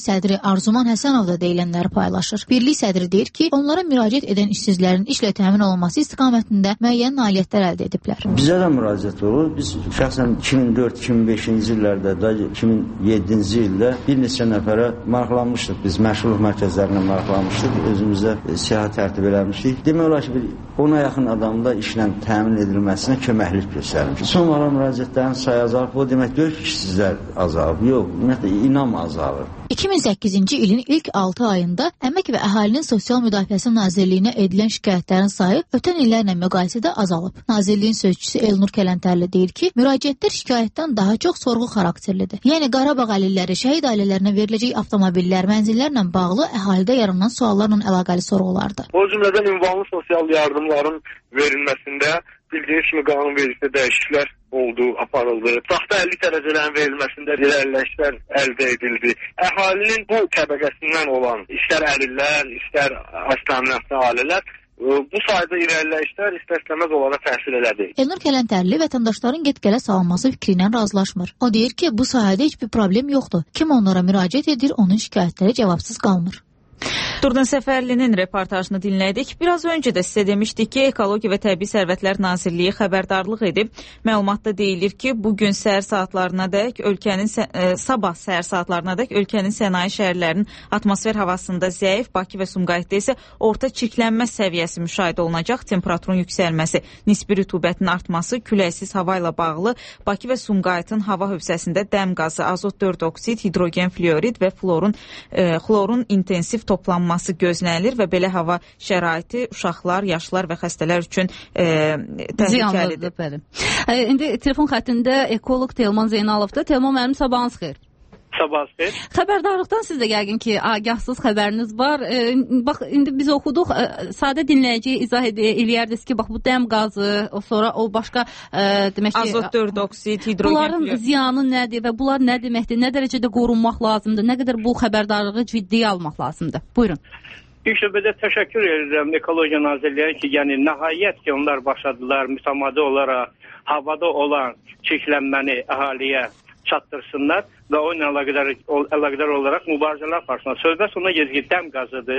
sədri Arzuman Həsənov da deyilənləri paylaşır. Birlik sədri deyir ki, onlara müraciət edən işsizlərin işlə təmin olunması istiqamətində müəyyən nailiyyətlər əldə ediblər. Bizə də müraciət olur. Biz şəxsən iki min dörd iki min beşinci illərdə da iki min yeddinci ildə bir neçə nəfərə maraqlanmışdıq. Biz məşğulluq mərkəzlərinə maraqlanmışdıq. Özümüzə siyahət tərtib eləmişdik. Demək olar ki, bir ona yaxın adamda işlə təmin edilməsinə köməklik göstərmişdik. Son olaraq müraciətlərin sayı azalıb. Bu demək deyil ki, işsizlər azalıb. Yox, ümumiyyətlə inam azalır. iki min səkkizinci ilin ilk altı ayında Əmək və Əhalinin Sosial Müdafiəsi Nazirliyinə edilən şikayətlərin sayı ötən illərlə müqayisədə azalıb. Nazirliyin sözçüsü Elnur Kələntərli deyir ki, müraciətlər şikayətdən daha çox sorğu xarakterlidir. Yəni Qarabağ əlilləri, şəhid ailələrinə veriləcək avtomobillər, mənzillərlə bağlı əhalidə yaranan suallarla əlaqəli sorğulardır. O cümlədən ünvanlı sosial yardımların verilməsində bildiyiniz kimi qanunvericilikdə dəyişikliklər oldu, aparıldı. Taxta əlillik dərəcələrin verilməsində irəliləyişlər əldə edildi. Əhalinin bu təbəqəsindən olan istər əlillər, istər az-təminatlı ailələr bu sayda irəliləyişlər istər-istəməz onlara təsir elədi. Elnur Kələntərli vətəndaşların get-gələ salınması fikri ilə razılaşmır. O deyir ki, bu sahədə heç bir problem yoxdur. Kim onlara müraciət edir, onun şikayətləri cavabsız qalmır. Durdan Səfərlinin reportajını dinlədik. Biraz öncə də sizə demişdik ki, Ekologiya və Təbii Sərvətlər Nazirliyi xəbərdarlıq edib. Məlumatda deyilir ki, bugün səhər saatlarına dək ölkənin e, sabah səhər saatlarına dək ölkənin sənaye şəhərlərinin atmosfer havasında zəif, Bakı və Sumqayıtda isə orta çirklənmə səviyyəsi müşahidə olunacaq. Temperaturun yüksəlməsi, nisbi rütubətin artması, küləksiz hava ilə bağlı Bakı və Sumqayıtın hava hövzəsində dəm qazı, azot dörd oksid, hidrogen fluorid və florun e, xlorun intensiv toplanması gözlənilir və belə hava şəraiti uşaqlar, yaşlılar və xəstələr üçün e, təhlükəlidir. Bəli. E, indi telefon xəttində ekoloq Telman Zeynalovdur. Telman müəllim, sabahınız xeyir. Sabahınız xeyir. Xəbərdarlıqdan siz də yəqin ki, agahsız xəbəriniz var. E, bax, indi biz oxuduq, e, sadə dinləyiciyə izah ed eləyərdiniz ki, bax bu dəm qazı, o sonra o başqa e, demək ki, azot dörd oksid, hidrogen bunların fluorid. Ziyanı nədir və bunlar nə deməkdir? Nə dərəcədə qorunmaq lazımdır? Nə qədər bu xəbərdarlığı ciddiyə almaq lazımdır? Buyurun. İlk növbədə təşəkkür edirəm Ekologiya Nazirliyinə ki, yəni nəhayət ki, onlar başladılar mütəmadi olaraq havada olan çirklənməni əhaliyə çatdırsınlar və o ilə əlaqədar, əlaqədar olaraq mübarizələr aparsınlar. Söhbət ona gedir ki, dəm qazıdır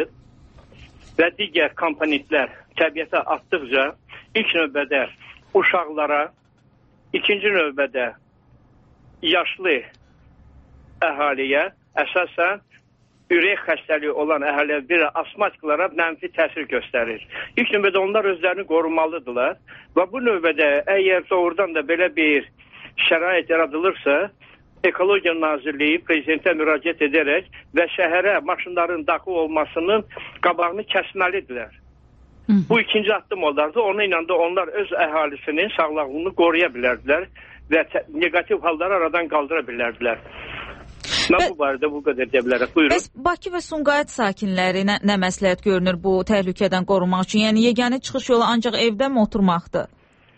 və digər komponentlər təbiətə atdıqca ilk növbədə uşaqlara, ikinci növbədə yaşlı əhaliyə, əsasən ürək xəstəliyi olan əhaliyə, bir asmatiklara mənfi təsir göstərir. İlk növbədə onlar özlərini qorumalıdırlar və bu növbədə əgər doğrudan da belə bir şərait yaradılırsa, Ekologiya Nazirliyi prezidentə müraciət edərək və şəhərə maşınların daxil olmasının qabağını kəsməlidirlər. Hı -hı. Bu ikinci addım olardı. Onunla da onlar öz əhalisinin sağlamlığını qoruya bilərdilər və negativ halları aradan qaldıra bilərdilər. Mən Bə bu barədə bu qədər deyə bilərəm. Buyurun. Bəs Bakı və Sumqayıt sakinləri nə, nə məsləhət görünür bu təhlükədən qorunmaq üçün? Yəni yeganə çıxış yolu ancaq evdəmi oturmaqdır?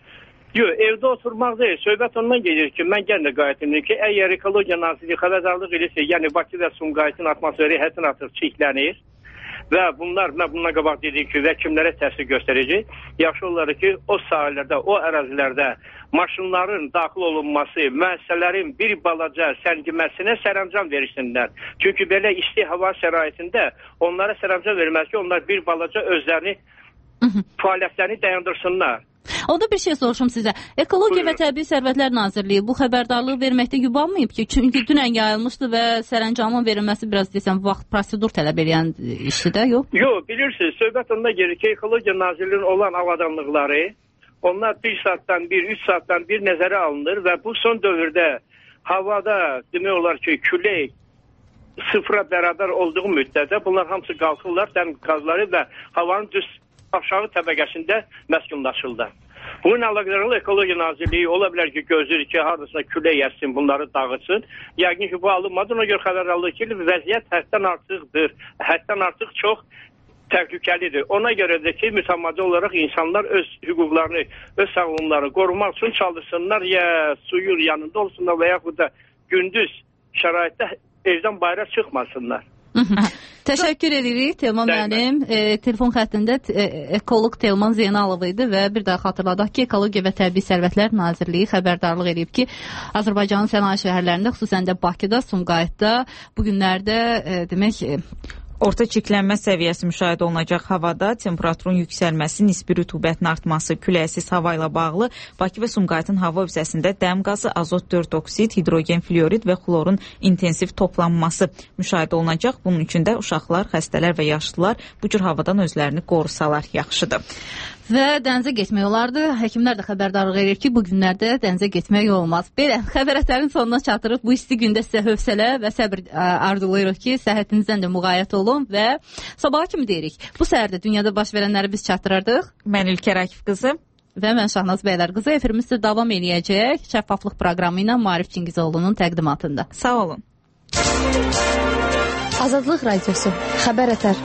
Yox, evdə oturmaq deyil. Söhbət ondan gedir ki, mən gəlin də qayıtım ki, əgər Ekologiya Nazirliyi xəbərdarlıq edirsə, yəni Bakı və Sumqayıtın atmosferi həddən artıq çirklənir və bunlar, mən bundan qabaq dedik ki, və kimlərə təsir göstərəcək? Yaxşı olar ki, o sahələrdə, o ərazilərdə maşınların daxil olunması, müəssisələrin bir balaca səngiməsinə sərəncam verirsinlər. Çünki belə isti hava şəraitində onlara sərəncam verilməz ki, onlar bir balaca özlərini, fəaliyyətlərini dayandırsınlar. Onda bir şey soruşum sizə. Ekologiya və Təbii Sərvətlər Nazirliyi bu xəbərdarlığı verməkdə yubanmayıb ki, çünki dünən yayılmışdı və sərəncamın verilməsi biraz desəm vaxt prosedur tələb edən işdir də, yox? Yox, bilirsiniz, söhbət onda gedir ki, Ekologiya Nazirliyinin olan avadanlıqları, onlar bir saatdan bir, üç saatdan bir nəzərə alınır və bu son dövrdə havada demək olar ki, külək sıfıra bərabər olduğu müddətdə bunlar hamısı qalxırlar, dəm qazları və havanın düz aşağı təbəqəsində məskunlaşırlar. Bunun əlaqədarlı Ekologiya Nazirliyi ola bilər ki, gözləyir ki, hardasına külək yəsin, bunları dağıtsın. Yəqin ki, bu alınmadı, ona görə xəbər alır ki, vəziyyət həddən artıqdır, həddən artıq çox təhlükəlidir. Ona görə də ki, mütəmadi olaraq insanlar öz hüquqlarını, öz sağlamlarını qorumaq üçün çalışsınlar, ya suyun yanında olsunlar və yaxud da gündüz şəraitdə evdən bayıra çıxmasınlar. Təşəkkür edirik Telman müəllim. E, telefon xəttində e, ekoloq Telman Zeynalov idi və bir daha xatırladaq ki, Ekologiya və Təbii Sərvətlər Nazirliyi xəbərdarlıq edib ki, Azərbaycanın sənaye şəhərlərində, xüsusən də Bakıda, Sumqayıtda bu günlərdə e, demək e, orta çirklənmə səviyyəsi müşahidə olunacaq. Havada temperaturun yüksəlməsi, nisbi rütubətin artması, küləsiz hava ilə bağlı Bakı və Sumqayıtın hava hövzəsində dəm qazı, azot dörd oksid, hidrogen fluorid və xlorun intensiv toplanması müşahidə olunacaq. Bunun üçün də uşaqlar, xəstələr və yaşlılar bu cür havadan özlərini qorusalar yaxşıdır. Və dənizə getmək olardı. Həkimlər də xəbərdarlıq edir ki, bu günlərdə dənizə getmək olmaz. Belə xəbərətlərin sonuna çatırıq. Bu isti gündə sizə hövsələ və səbir arzulayırıq ki, səhhətinizdən də müğayət olun və sabaha kimi deyirik. Bu səhərdə dünyada baş verənləri biz çatdırırdıq. Mən İlker Akif qızı və mən Şahnaz Bəylər qızı. Efirimiz də davam eləyəcək. Şəffaflıq proqramı ilə Maarif Çingizoğlu'nun təqdimatında. Sağ olun. Azadlıq Radiosu. Xəbər ətər.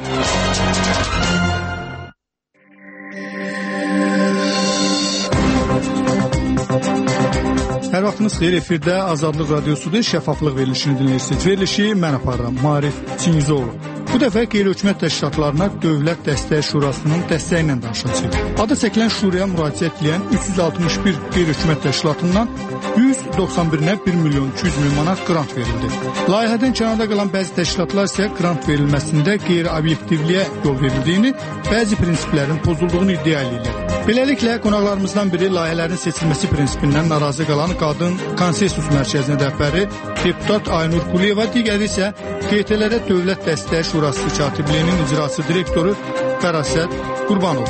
Hər vaxtınız xeyir, efirdə Azadlıq Radiosu'da şəffaflıq verilişini dinləyirsiniz. Verilişi mən aparıram, Maarif Çingizoğlu. Bu dəfə qeyri-hökumət təşkilatlarına Dövlət Dəstək Şurasının dəstəyi ilə danışacağıq. Adı çəkilən şuraya müraciət edən üç yüz altmış bir qeyri-hökumət təşkilatından yüz doxsan birinə bir milyon iki yüz min manat qrant verildi. Layihədən kənarda qalan bəzi təşkilatlar isə qrant verilməsində qeyri-obyektivliyə yol verildiyini, bəzi prinsiplərin pozulduğunu iddia edirlər. Beləliklə, qonaqlarımızdan biri layihələrin seçilməsi prinsipindən narazı qalan Qadın Konsensus Mərkəzinin rəhbəri deputat Aynur Quliyeva, digəri isə Q T L-də Dövlət Dəstək Şurası Katibliyinin icrası direktoru Fərasət Qurbanov.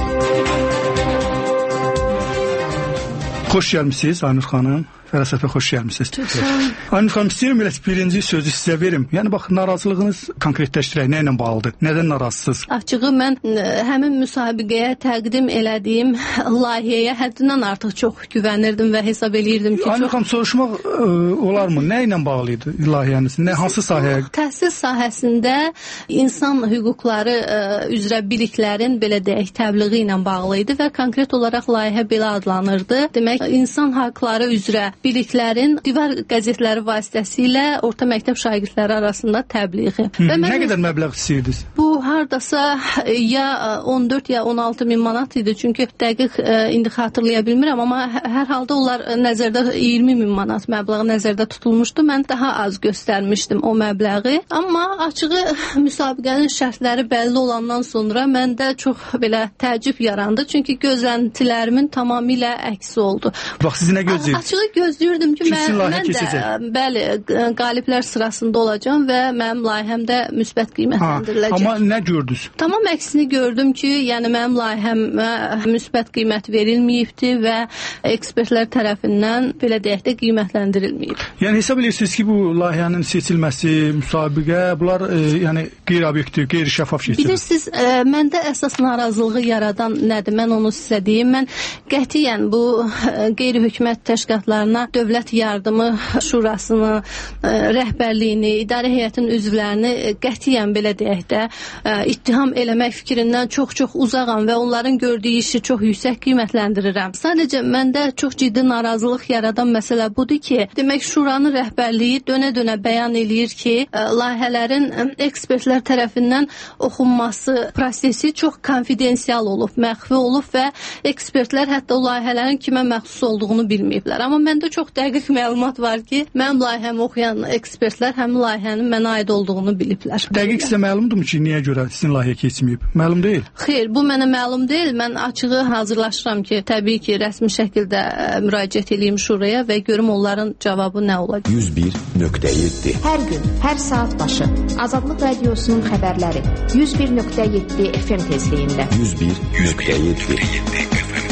Xoş gəlmisiniz Aynur xanım. Fərasət bəy, xoş gəlmisiniz. Aynur xanım, istəyirəm elə birinci sözü sizə verim. Yəni, bax, narazılığınız konkretləşdirək, nə ilə bağlıdır? Nədən narazısınız? Açığı, mən həmin müsabiqəyə təqdim elədiyim layihəyə həddindən artıq çox güvənirdim və hesab eləyirdim ki... Aynur xanım, soruşmaq ə, olarmı? Nə ilə bağlıydı layihəniz? Nə, hansı sahəyə? Təhsil sahəsində insan hüquqları ə, üzrə biliklərin, belə deyək, təbliği ilə bağlıydı və konkret olaraq layihə belə adlanırdı. Demək, insan haqları üzrə biliklərin divar qəzetləri vasitəsilə orta məktəb şagirdləri arasında təbliği. Hı, mən, nə qədər məbləğ istəyirdiniz? Bu hardasa ya on dörd ya on altı min manat idi. Çünki dəqiq indi xatırlaya bilmirəm, amma hər halda onlar nəzərdə iyirmi min manat məbləği nəzərdə tutulmuşdu. Mən daha az göstərmişdim o məbləği. Amma açığı müsabiqənin şərtləri bəlli olandan sonra məndə çox belə təəccüb yarandı. Çünki gözləntilərimin tamamilə əksi oldu. Bax, siz nə gözləyirsiniz? Açığı gözləyirdim ki, mən, mən də bəli, qaliblər sırasında olacağam və mənim layihəmdə müsbət qiymətləndiriləcək. Ha, amma nə gördünüz? Tamam əksini gördüm ki, yəni mənim layihəmə müsbət qiymət verilməyibdi və ekspertlər tərəfindən belə deyək də qiymətləndirilməyib. Yəni hesab edirsiniz ki, bu layihənin seçilməsi, müsabiqə, bunlar e, yəni qeyri-obyektiv, qeyri-şəffaf keçir. Bilirsiniz, e, məndə əsas narazılığı yaradan nədir? Mən onu sizə deyim. Mən qətiyyən bu e, qeyri-hökumət təşkilatlarına Dövlət Yardımı Şurasını, e, rəhbərliyini, idarə heyətinin üzvlərini e, qətiyyən belə deyək də e, ittiham eləmək fikrindən çox-çox uzağam və onların gördüyü işi çox yüksək qiymətləndirirəm. Sadəcə məndə çox ciddi narazılıq yaradan məsələ budur ki, demək Şuranın rəhbərliyi dönə-dönə bəyan eləyir ki, e, layihələrin e, ekspertlər tərəfindən oxunması prosesi çox konfidensial olub, məxfi olub və ekspertlər hətta o layihələrin kimə məxsus olduğunu bilməyiblər. Amma məndə çox dəqiq məlumat var ki, mənim layihəmi oxuyan ekspertlər həmin layihənin mənə aid olduğunu biliblər. Dəqiq sizə məlumdurmu ki, niyə görə sizin layihə keçməyib? Məlum deyil? Xeyr, bu mənə məlum deyil. Mən açığı hazırlaşıram ki, təbii ki, rəsmi şəkildə ə, müraciət edeyim şuraya və görüm onların cavabı nə olacaq. yüz bir nöqtə yeddi Hər gün, hər saat başı Azadlıq Radiosunun xəbərləri yüz bir nöqtə yeddi F M tezliyində. yüz bir nöqtə yeddi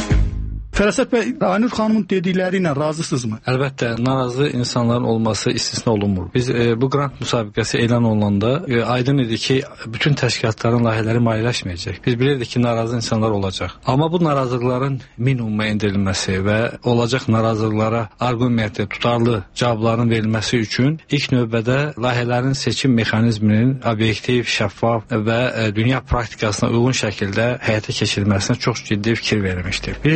Fərasət bəy, Aynur xanımın dedikləri ilə razısınızmı? Əlbəttə, narazı insanların olması istisna olunmur. Biz e, bu qrant müsabiqəsi elan olunanda e, aydın idi ki, bütün təşkilatların layihələri maliyyələşməyəcək. Biz bilirdik ki, narazı insanlar olacaq. Amma bu narazılıqların minimuma endirilməsi və olacaq narazılıqlara arqumentli, tutarlı cavabların verilməsi üçün ilk növbədə layihələrin seçim mexanizminin obyektiv, şəffaf və e, dünya praktikasına uyğun şəkildə həyata keçirilməsinə çox ciddi fikir verilmişdir. Bilirsiniz ki,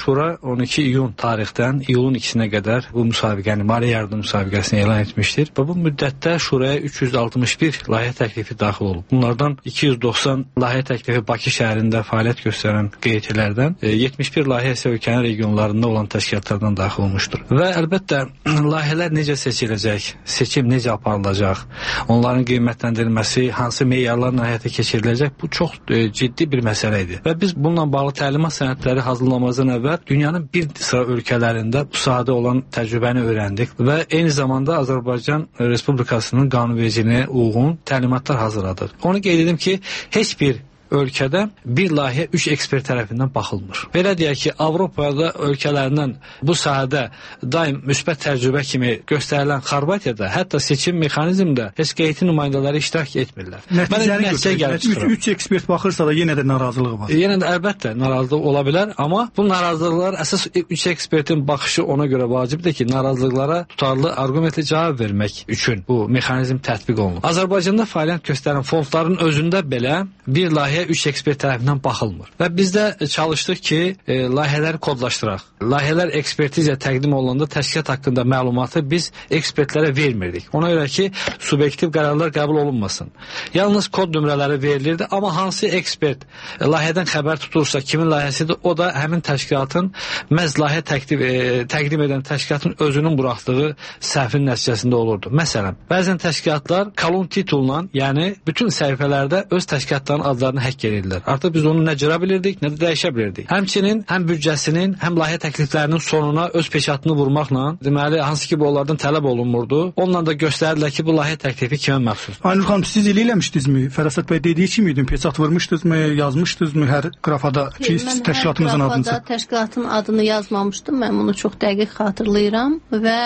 Şura on iki iyun tarixdən iyulun ikisinə qədər bu müsabiqəni, maliyyə yardım müsabiqəsini elan etmişdir və bu müddətdə Şuraya üç yüz altmış bir layihə təklifi daxil olub. Bunlardan iki yüz doxsan layihə təklifi Bakı şəhərində fəaliyyət göstərən Q E T-lərdən, yetmiş bir layihə isə ölkənin regionlarında olan təşkilatlardan daxil olmuşdur. Və əlbəttə layihələr necə seçiləcək, seçim necə aparılacaq, onların qiymətləndirilməsi, hansı meyarlarla həyata keçiriləcək, bu çox e, ciddi bir məsələ idi. Və biz bununla bağlı təlimat sənədləri hazırlamazdan əvvəl dünyanın bir sıra ölkələrində bu sahədə olan təcrübəni öyrəndik və eyni zamanda Azərbaycan Respublikasının qanunvericiliyinə uyğun təlimatlar hazırladıq. Onu qeyd edim ki, heç bir ölkədə bir layihə üç ekspert tərəfindən baxılmır. Belə deyək ki, Avropada ölkələrindən bu sahədə daim müsbət təcrübə kimi göstərilən Xorvatiyada hətta seçim mexanizmində heç Q E T nəmayəndələri iştirak etmirlər. Nəticəni götürək. üç ekspert baxırsa da yenə də narazılıq var. Yenə də əlbəttə narazılıq ola bilər, amma bu narazılıqlar əsas üç ekspertin baxışı ona görə vacibdir ki, narazılıqlara tutarlı arqumentli cavab vermək üçün bu mexanizm tətbiq olunur. Azərbaycanda fəaliyyət göstərən fondların özündə belə bir layihə üç ekspert tərəfindən baxılmır. Və biz də çalışdıq ki, e, layihələri kodlaşdıraq. Layihələr ekspertizə təqdim olunanda təşkilat haqqında məlumatı biz ekspertlərə vermirdik. Ona görə ki, subyektiv qərarlar qəbul olunmasın. Yalnız kod nömrələri verilirdi, amma hansı ekspert e, layihədən xəbər tutursa, kimin layihəsidir, o da həmin təşkilatın məhz layihə təqdim, e, təqdim edən təşkilatın özünün buraxdığı səhvin nəticəsində olurdu. Məsələn, bəzən təşkilatlar kolon titulla, yəni bütün səhifələrdə öz təşkilatların adlarını həkk edirlər. Artıq biz onu nə cıra bilirdik, nə də dəyişə bilirdik. Həmçinin həm büdcəsinin, həm layihə təkliflərinin sonuna öz peşatını vurmaqla, deməli, hansı ki bu onlardan tələb olunmurdu, onunla da göstərdilər ki, bu layihə təklifi kimə məxsusdur. Aynur xanım, siz elə eləmişdinizmi? Fərasət bəy dediyi kimi idin, peçat vurmuşdunuzmu, yazmışdınızmı hər qrafada ki, təşkilatınızın adını? Mən hər təşkilatın adını yazmamışdım, mən bunu çox dəqiq xatırlayıram və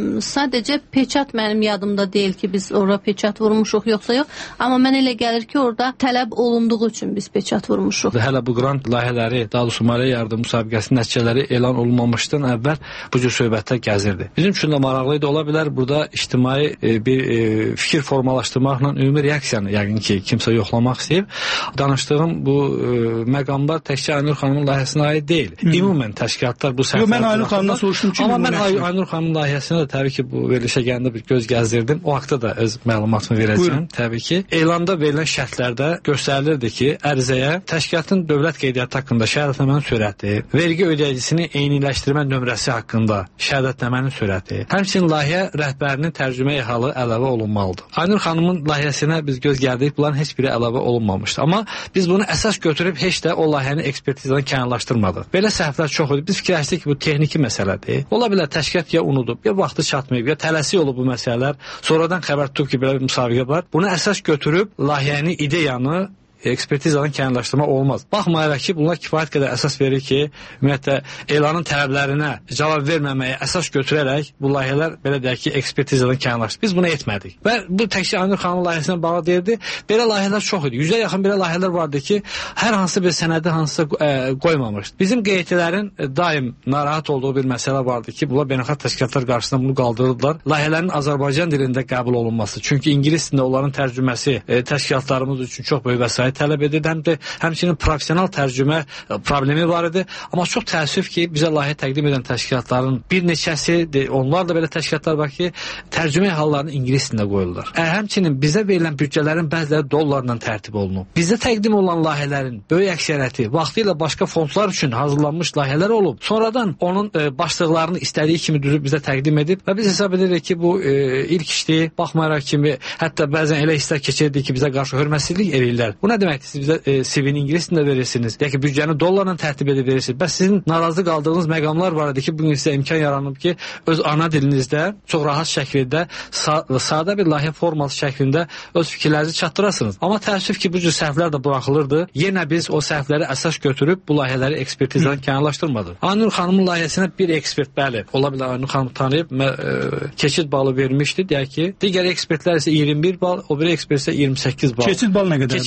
sadəcə peçat mənim yadımda deyil ki, biz orada peçat vurmuşuq yoxsa yox, amma mən elə gəlir ki, orada tələb olunduğu üçün biz peçat vurmuşuq. Hələ bu qrant layihələri, daha doğrusu maliyyə yardım müsabiqəsinin nəticələri elan olunmamışdan əvvəl bu cür söhbətlər gəzirdi. Bizim üçün də maraqlı idi, ola bilər burada ictimai e, bir e, fikir formalaşdırmaqla ümumi reaksiyanı yəqin ki, kimsə yoxlamaq istəyir. Danışdığım bu e, məqamlar təkcə Aynur xanımın layihəsinə aid deyil. Hmm. Ümumən təşkilatlar bu səhvləri... Yox, mən Aynur xanımdan soruşdum ki... Amma mən Ay Aynur xanımın layihəsinə də təbii ki, bu verilişə gələndə bir göz gəzdirdim. O haqda da öz məlumatımı verəcəm. Buyurun. Təbii ki, elanda verilən şərtlərdə göstərilirdi ki, ərizəyə təşkilatın dövlət qeydiyyatı haqqında şəhadətnamənin sürəti, vergi ödəyicisinin eyniləşdirmə nömrəsi haqqında şəhadətnamənin sürəti, həmçinin layihə rəhbərinin tərcümə halı əlavə olunmalıdır. Aynur xanımın layihəsinə biz göz gəldik, bunların heç biri əlavə olunmamışdı. Amma biz bunu əsas götürüb heç də o layihəni ekspertizadan kənarlaşdırmadıq. Belə səhvlər çox idi. Biz fikirləşdik ki, bu texniki məsələdir. Ola bilər təşkilat ya unudub, ya vaxtı çatmayıb, ya tələsi olub bu məsələlər. Sonradan xəbər tutub ki, belə bir müsabiqə var. Bunu əsas götürüb layihəni, ideyanı ekspertizadan kənarlaşdırma olmaz. Baxmayaraq ki, bunlar kifayət qədər əsas verir ki, ümumiyyətlə elanın tələblərinə cavab verməməyə əsas götürərək bu layihələr belə deyək ki, ekspertizadan kənarlaşdır. Biz bunu etmədik. Və bu təkcə Aynur xanımın layihəsinə bağlı deyildi. Belə layihələr çox idi. Yüzə yaxın belə layihələr vardı ki, hər hansı bir sənədi hansısa e, qoymamışdı. Bizim Q E T-lərin e, daim narahat olduğu bir məsələ vardı ki, bunlar beynəlxalq təşkilatlar qarşısında bunu qaldırdılar. Layihələrin Azərbaycan dilində qəbul olunması. Çünki ingilis dilində onların tərcüməsi e, təşkilatlarımız üçün çox böyük vəsait tələb edir, həm də həmçinin professional tərcümə problemi var idi. Amma çox təəssüf ki, bizə layihə təqdim edən təşkilatların bir neçəsi, onlar da belə təşkilatlar var ki, tərcümə hallarını ingilis dilində qoyurlar. Ə, həmçinin bizə verilən büdcələrin bəziləri dollarla tərtib olunub. Bizə təqdim olunan layihələrin böyük əksəriyyəti vaxtilə başqa fondlar üçün hazırlanmış layihələr olub. Sonradan onun e, başlıqlarını istədiyi kimi düzüb bizə təqdim edib və biz hesab edirik ki, bu e, ilk işdir. Baxmayaraq kimi, hətta bəzən elə hisslər keçirdik ki, bizə qarşı hörmətsizlik edirlər. Bu nə deməkdir? Siz bizə e, C V-ni ingilis dilində verirsiniz. Ya ki, büdcəni dollarla tərtib edib verirsiniz. Bəs sizin narazı qaldığınız məqamlar var idi ki, bugün sizə imkan yaranıb ki, öz ana dilinizdə çox rahat şəkildə sa sadə bir layihə forması şəklində öz fikirlərinizi çatdırasınız. Amma təəssüf ki, bu cür səhvlər də buraxılırdı. Yenə biz o səhvləri əsas götürüb bu layihələri ekspertizadan kənarlaşdırmadıq. Aynur xanımın layihəsinə bir ekspert, bəli, ola bilər Aynur xanım tanıyıb, mə, e, keçid balı vermişdi, deyək ki, digər ekspertlər isə iyirmi bir bal, o biri ekspert isə iyirmi səkkiz bal. Keçid balı nə qədərdir? Keçid balı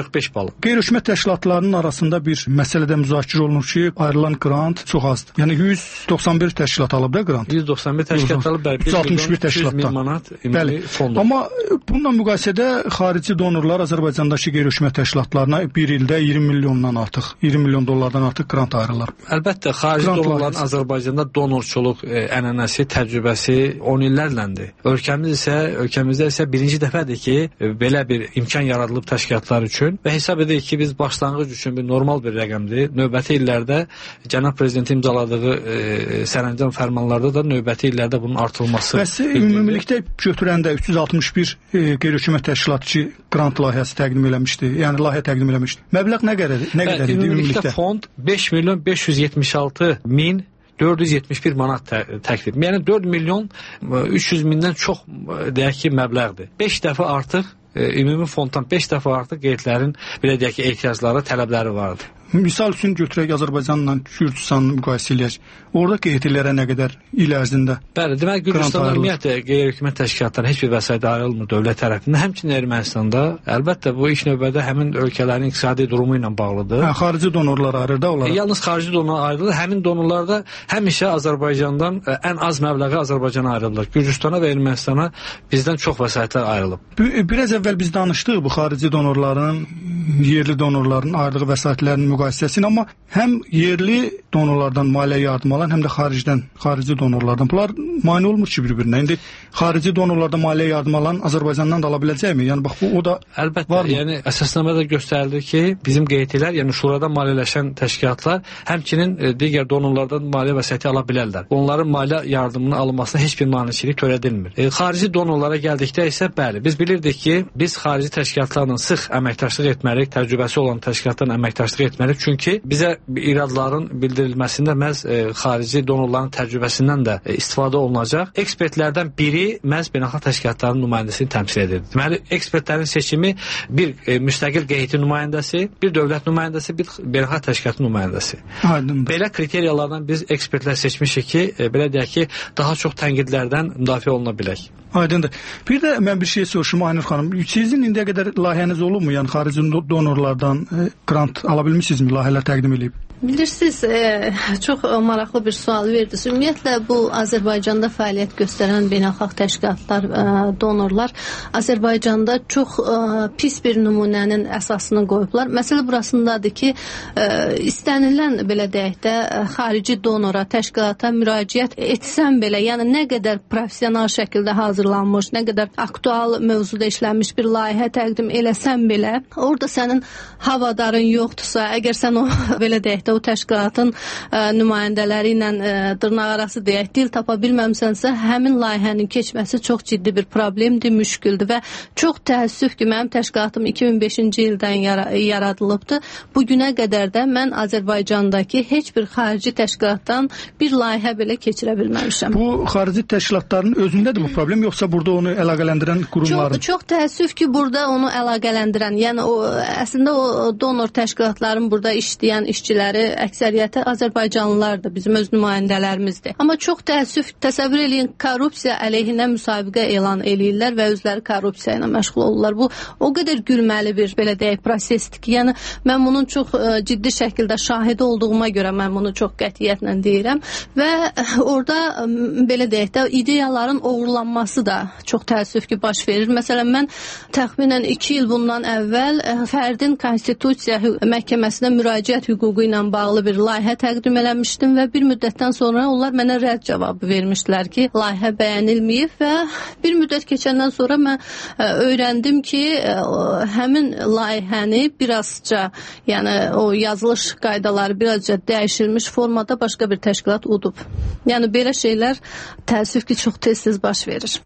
qırx beş bal. Qeyri-hökumət təşkilatlarının arasında bir məsələdə müzakirə olunur ki, ayrılan qrant çox azdır. Yəni yüz doxsan bir təşkilat alıb da qrant. yüz doxsan bir təşkilat alıb, bəli, yüz altmış bir təşkilatdan. manat ümumi fondur. Amma bununla müqayisədə xarici donorlar Azərbaycandakı qeyri-hökumət təşkilatlarına bir ildə iyirmi milyondan artıq, iyirmi milyon dollardan artıq qrant ayrılır. Əlbəttə, xarici Grant donorların layihəsi. Azərbaycanda donorçuluq e, ənənəsi, təcrübəsi on illərləndir. Ölkəmiz isə, ölkəmizdə isə birinci dəfədir ki, e, belə bir imkan yaradılıb təşkilatlar üçün və hesab edirik ki, biz başlanğıc üçün bir normal bir rəqəmdir. Növbəti illərdə cənab prezidentin imzaladığı e, sərəncam fərmanlarda da növbəti illərdə bunun artırılması. Bəs ümumilikdə götürəndə üç yüz altmış bir e, qeyri-hökumət təşkilatçı qrant layihəsi təqdim eləmişdi. Yəni layihə təqdim eləmişdi. Məbləğ nə qədər nə qədər idi ümumilikdə? Fond beş milyon beş yüz yetmiş altı min dörd yüz yetmiş bir manat tə təklif. Yəni dörd milyon üç yüz mindən çox deyək ki, məbləğdir. beş dəfə artıq e, ümumi fonddan beş dəfə artıq qeydlərin belə deyək ki, ehtiyacları, tələbləri vardır. Misal üçün götürək Azərbaycanla Gürcüstanı müqayisə eləyək. Orada qeydlərə nə qədər il ərzində? Bəli, demək Gürcüstanda ümumiyyətlə qeyri-hökumət təşkilatlarına heç bir vəsait ayrılmır dövlət tərəfindən. Həmçinin Ermənistanda, əlbəttə bu ilk növbədə həmin ölkələrin iqtisadi durumu ilə bağlıdır. Hə, xarici donorlar ayrılır da onlara. E, yalnız xarici donorlar ayrılır. Həmin donorlarda həmişə Azərbaycandan e, ən az məbləği Azərbaycana ayrılır. Gürcüstana və Ermənistana bizdən çox vəsaitlər ayrılıb. Biraz əvvəl biz danışdıq bu xarici donorların, yerli donorların ayrılığı vəsaitlərinin müqayisəsini, amma həm yerli donorlardan maliyyə yardım alan, həm də xaricdən, xarici donorlardan. Bunlar mane olmur ki bir-birinə. İndi xarici donorlardan maliyyə yardım alan Azərbaycandan da ala biləcəkmi? Yəni bax bu o da əlbəttə, var mı? Yəni əsasnamədə göstərilir ki, bizim qeydlər, yəni şuradan maliyyələşən təşkilatlar həmçinin e, digər donorlardan maliyyə vəsaiti ala bilərlər. Onların maliyyə yardımının alınmasına heç bir maneçilik törədilmir. E, xarici donorlara gəldikdə isə bəli, biz bilirdik ki, biz xarici təşkilatlarla sıx əməkdaşlıq etməliyik, təcrübəsi olan təşkilatlarla əməkdaşlıq etməliyik. Çünki bizə iradların bildirilməsində məhz e, xarici donorların təcrübəsindən də e, istifadə olunacaq. Ekspertlərdən biri məhz beynəlxalq təşkilatların nümayəndəsini təmsil edir. Deməli, ekspertlərin seçimi bir e, müstəqil qeydi nümayəndəsi, bir dövlət nümayəndəsi, bir beynəlxalq təşkilatın nümayəndəsi. Aydındır. Belə kriteriyalardan biz ekspertlər seçmişik ki, e, belə deyək ki, daha çox tənqidlərdən müdafiə oluna bilək. Aydındır. Bir də mən bir şey soruşum Aynur xanım. Sizin indiyə qədər layihəniz olubmu? Yəni xarici donorlardan e, grant ala bilmisinizmi? Layihələr təqdim edib? Bilirsiniz, e, çox maraqlı bir sual verdiniz. Ümumiyyətlə bu Azərbaycanda fəaliyyət göstərən beynəlxalq təşkilatlar, e, donorlar Azərbaycanda çox e, pis bir nümunənin əsasını qoyublar. Məsələ burasındadır ki, e, istənilən belə deyək də xarici donora, təşkilata müraciət etsən belə, yəni nə qədər professional şəkildə hazırlanmış, nə qədər aktual mövzuda işlənmiş bir layihə təqdim eləsən belə, orada sənin havadarın yoxdursa, əgər sən o belə deyək də o təşkilatın ə, nümayəndələri ilə ə, dırnaqarası deyək, dil tapa bilməmsənsə, həmin layihənin keçməsi çox ciddi bir problemdir, müşküldür və çox təəssüf ki, mənim təşkilatım iki min beşinci ildən yara yaradılıbdır. Bu günə qədər də mən Azərbaycandakı heç bir xarici təşkilatdan bir layihə belə keçirə bilməmişəm. Bu xarici təşkilatların özündədir bu problem, yoxsa burada onu əlaqələndirən qurumların? Çox, çox təəssüf ki, burada onu əlaqələndirən, yəni o əslində o donor təşkilatların burada işləyən işçiləri əksəriyyəti Azərbaycanlılardır, bizim öz nümayəndələrimizdir. Amma çox təəssüf, təsəvvür eləyin, korrupsiya əleyhinə müsabiqə elan eləyirlər və özləri korrupsiya ilə məşğul olurlar. Bu o qədər gülməli bir belə deyək prosesdir ki, yəni mən bunun çox ə, ciddi şəkildə şahidi olduğuma görə mən bunu çox qətiyyətlə deyirəm və orada ə, belə deyək də ideyaların uğurlanması da çox təəssüf ki, baş verir. Məsələn, mən təxminən iki il bundan əvvəl ə, fərdin konstitusiya məhkəməsinə müraciət hüququ ilə bağlı bir layihə təqdim eləmişdim və bir müddətdən sonra onlar mənə rədd cavabı vermişdilər ki, layihə bəyənilməyib və bir müddət keçəndən sonra mən ə, öyrəndim ki, ə, həmin layihəni birazca, yəni o yazılış qaydaları birazca dəyişilmiş formada başqa bir təşkilat udub. Yəni belə şeylər təəssüf ki, çox tez-tez baş verir.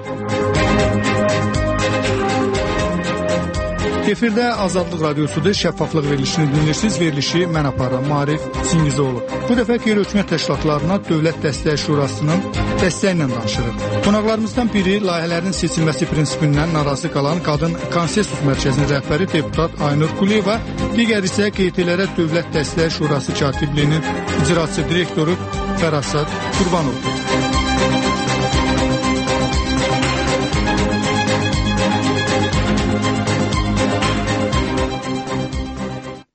Efirdə Azadlıq Radiosudur, şəffaflıq verilişini dinləyirsiniz. Verilişi mən aparıram, Maarif Çingizoğlu. Bu dəfə qeyri-hökumət təşkilatlarına Dövlət Dəstəyi Şurasının dəstəyi ilə danışırıq. Qonaqlarımızdan biri layihələrin seçilməsi prinsipindən narazı qalan Qadın Konsensus Mərkəzinin rəhbəri deputat Aynur Quliyeva, digər isə qeydilərə Dövlət Dəstəyi Şurası katibliyinin icraçı direktoru Fərasad Qurbanov.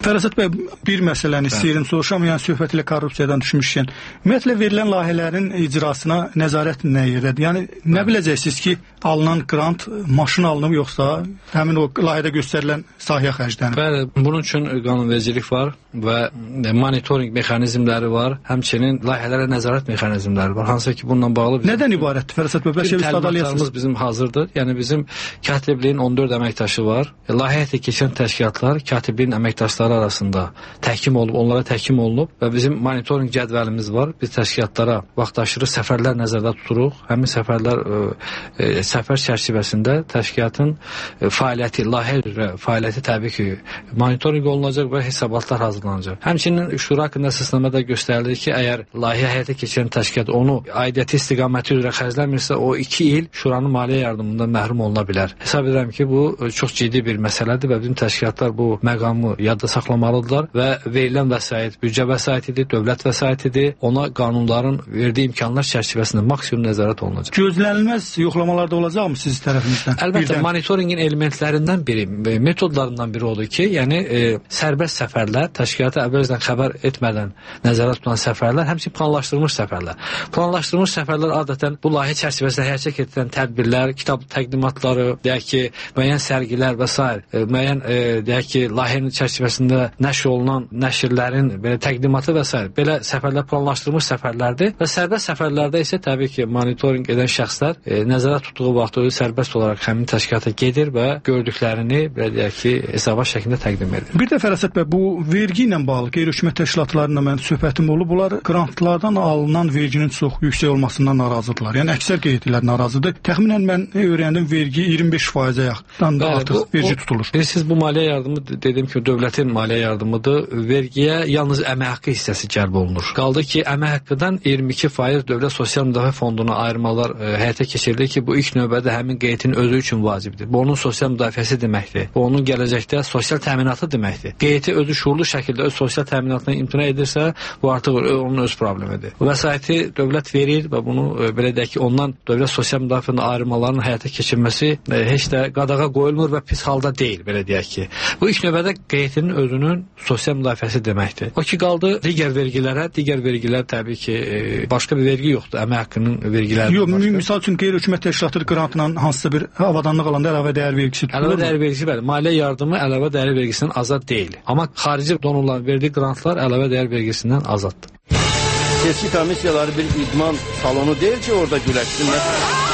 Fərasət bəy, bir məsələni istəyirəm soruşam, yəni söhbət ilə korrupsiyadan düşmüşkən. Ümumiyyətlə verilən layihələrin icrasına nəzarət nə yerdədir? Yəni nə biləcəksiniz ki, alınan qrant maşın alınıb yoxsa həmin o layihədə göstərilən sahəyə xərclənir? Bəli, bunun üçün qanunvericilik var və monitorinq mexanizmləri var, həmçinin layihələrə nəzarət mexanizmləri var. Hansı ki, bununla bağlı bizim... Nədən ibarətdir Fərasət bəy? Bəlkə təlimatlarımız bizim hazırdır. Yəni bizim katibliyin on dörd əməkdaşı var. Layihə həyata keçən təşkilatlar katibliyin əməkdaşları arasında təhkim olub, onlara təhkim olunub və bizim monitorinq cədvəlimiz var. Biz təşkilatlara vaxtaşırı səfərlər nəzərdə tuturuq. Həmin səfərlər ə, ə, səfər çərçivəsində təşkilatın ə, fəaliyyəti, layihə üzrə fəaliyyəti təbii ki, monitorinq olunacaq və hesabatlar hazırlanacaq. Həmçinin şura haqqında əsasnamada göstərilir ki, əgər layihə həyata keçirən təşkilat onu aidiyyəti istiqaməti üzrə xərcləmirsə, o iki il şuranın maliyyə yardımından məhrum oluna bilər. Hesab edirəm ki, bu çox ciddi bir məsələdir və bizim təşkilatlar bu məqamı yadda saxlamalıdırlar və verilən vəsait büdcə vəsaitidir, dövlət vəsaitidir. Ona qanunların verdiyi imkanlar çərçivəsində maksimum nəzarət olunacaq. Gözlənilməz yoxlamalar da olacaqmı siz tərəfinizdən? Əlbəttə, birdən... monitorinqin elementlərindən biri, metodlarından biri odur ki, yəni e, sərbəst səfərlər, təşkilata əvvəlcədən xəbər etmədən nəzərdə tutulan səfərlər, həmçinin planlaşdırılmış səfərlər. Planlaşdırılmış səfərlər adətən bu layihə çərçivəsində həyata keçirilən tədbirlər, kitab təqdimatları, deyək ki, müəyyən sərgilər və s. E, müəyyən e, deyək ki, layihənin çərçivəsində nəşr olunan nəşrlərin belə təqdimatı və s. belə səfərlər planlaşdırılmış səfərlərdir və sərbəst səfərlərdə isə təbii ki, monitorinq edən şəxslər e, nəzərə tutduğu vaxt sərbəst olaraq həmin təşkilata gedir və gördüklərini belə deyək ki, hesabat şəklində təqdim edir. Bir də Fərasət bəy, bu vergi ilə bağlı qeyri-hökumət təşkilatlarına mən söhbətim olub. Bunlar qrantlardan alınan verginin çox yüksək olmasından narazıdırlar. Yəni əksər qeydiyyətlər narazıdır. Təxminən mən öyrəndim, vergi iyirmi beş faizə yaxın da artıq bu, vergi tutulur. Siz bu maliyyə yardımı dedim ki, dövlətin maliyyə yardımıdır. Vergiyə yalnız əmək haqqı hissəsi cəlb olunur. Qaldı ki, əmək haqqıdan iyirmi iki faiz Dövlət Sosial Müdafiə Fonduna ayırmalar e, həyata keçirilir ki, bu ilk növbədə həmin qeydiyyətin özü üçün vacibdir. Bu onun sosial müdafiəsi deməkdir. Bu onun gələcəkdə sosial təminatı deməkdir. Qeydiyyəti özü şuurlu şəkildə öz sosial təminatına imtina edirsə, bu artıq onun öz problemidir. Bu vəsaiti dövlət verir və bunu e, belə deyək ki, ondan Dövlət Sosial Müdafiənin ayrılmalarının həyata keçirilməsi e, heç də qadağa qoyulmur və pis halda deyil, belə deyək ki. Bu ilk növbədə qeydiyyətin özünün sosial müdafiəsi deməkdir. O ki, qaldı digər vergilərə, digər vergilər təbii ki, e, başqa bir vergi yoxdur. Əmək haqqının vergiləri. Yox, misal üçün qeyri-hökumət təşkilatı qrantla hansısa bir avadanlıq alanda əlavə dəyər vergisi tutulur. Əlavə dəyər vergisi bəli, maliyyə yardımı əlavə dəyər vergisindən azad deyil. Amma xarici donorların verdiyi qrantlar əlavə dəyər vergisindən azaddır. Seçki komissiyaları bir idman salonu deyil ki, orada güləşsinlər.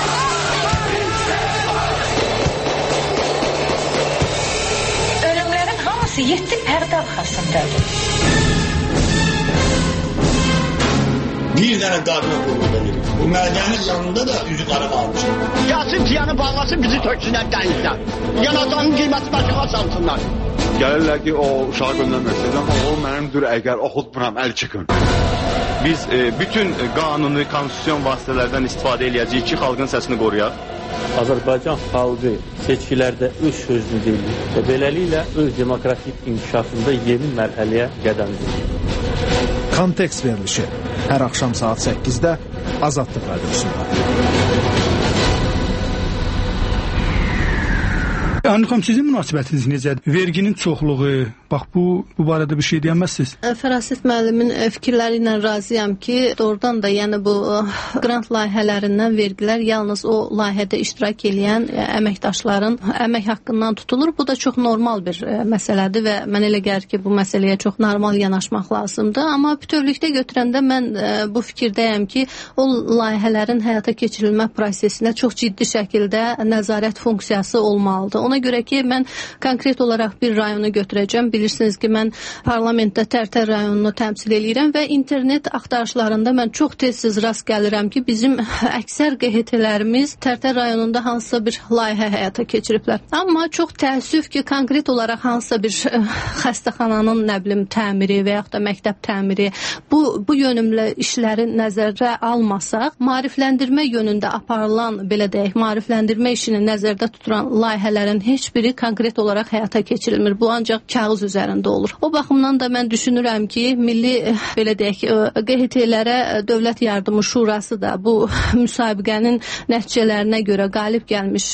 Ölümlərin hamısı yeddi pərdə arxasındadır. Bir dənə qadına qurulur. Bu mədənin yanında da üzü qara qalmış. Gəlsin piyanı bağlasın, bizi töksünlər dənizdən. Yanacağının qiyməti başına salsınlar. Gəlirlər ki, o uşağı göndərmək amma o mənimdir, əgər oxutmuram, əl çıxın. Biz e, bütün qanuni, konstitusyon vasitələrdən istifadə eləyəcəyik ki, xalqın səsini qoruyaq. Azərbaycan xalqı seçkilərdə öz sözünü deyir və beləliklə öz demokratik inkişafında yeni mərhələyə qədəm qoyur. Kontekst verilişi hər axşam saat səkkizdə Azadlıq Radiosunda. Anlıqam, sizin münasibətiniz necədir? Verginin çoxluğu, bax bu, bu barədə bir şey deyəməzsiniz? Fərasət müəllimin fikirləri ilə razıyam ki, doğrudan da yəni bu qrant layihələrindən vergilər yalnız o layihədə iştirak edən əməkdaşların əmək haqqından tutulur. Bu da çox normal bir məsələdir və mən elə gəlir ki, bu məsələyə çox normal yanaşmaq lazımdır. Amma bütövlükdə götürəndə mən bu fikirdəyəm ki, o layihələrin həyata keçirilmə prosesində çox ciddi şəkildə nəzarət funksiyası olmalıdır. Ona görə ki, mən konkret olaraq bir rayonu götürəcəm. Bilirsiniz ki, mən parlamentdə Tərtər rayonunu təmsil edirəm və internet axtarışlarında mən çox tez-tez rast gəlirəm ki, bizim əksər Q H T-lərimiz Tərtər rayonunda hansısa bir layihə həyata keçiriblər. Amma çox təəssüf ki, konkret olaraq hansısa bir xəstəxananın nə bilim təmiri və yaxud da məktəb təmiri bu, bu yönümlü işləri nəzərə almasaq, maarifləndirmə yönündə aparılan, belə deyək, maarifləndirmə işini nəzərdə tutulan layihələrin heç biri konkret olaraq həyata keçirilmir. Bu ancaq kağız üzərində olur. O baxımdan da mən düşünürəm ki, milli belə deyək, Q H T-lərə Dövlət Yardımı Şurası da bu müsabiqənin nəticələrinə görə qalib gəlmiş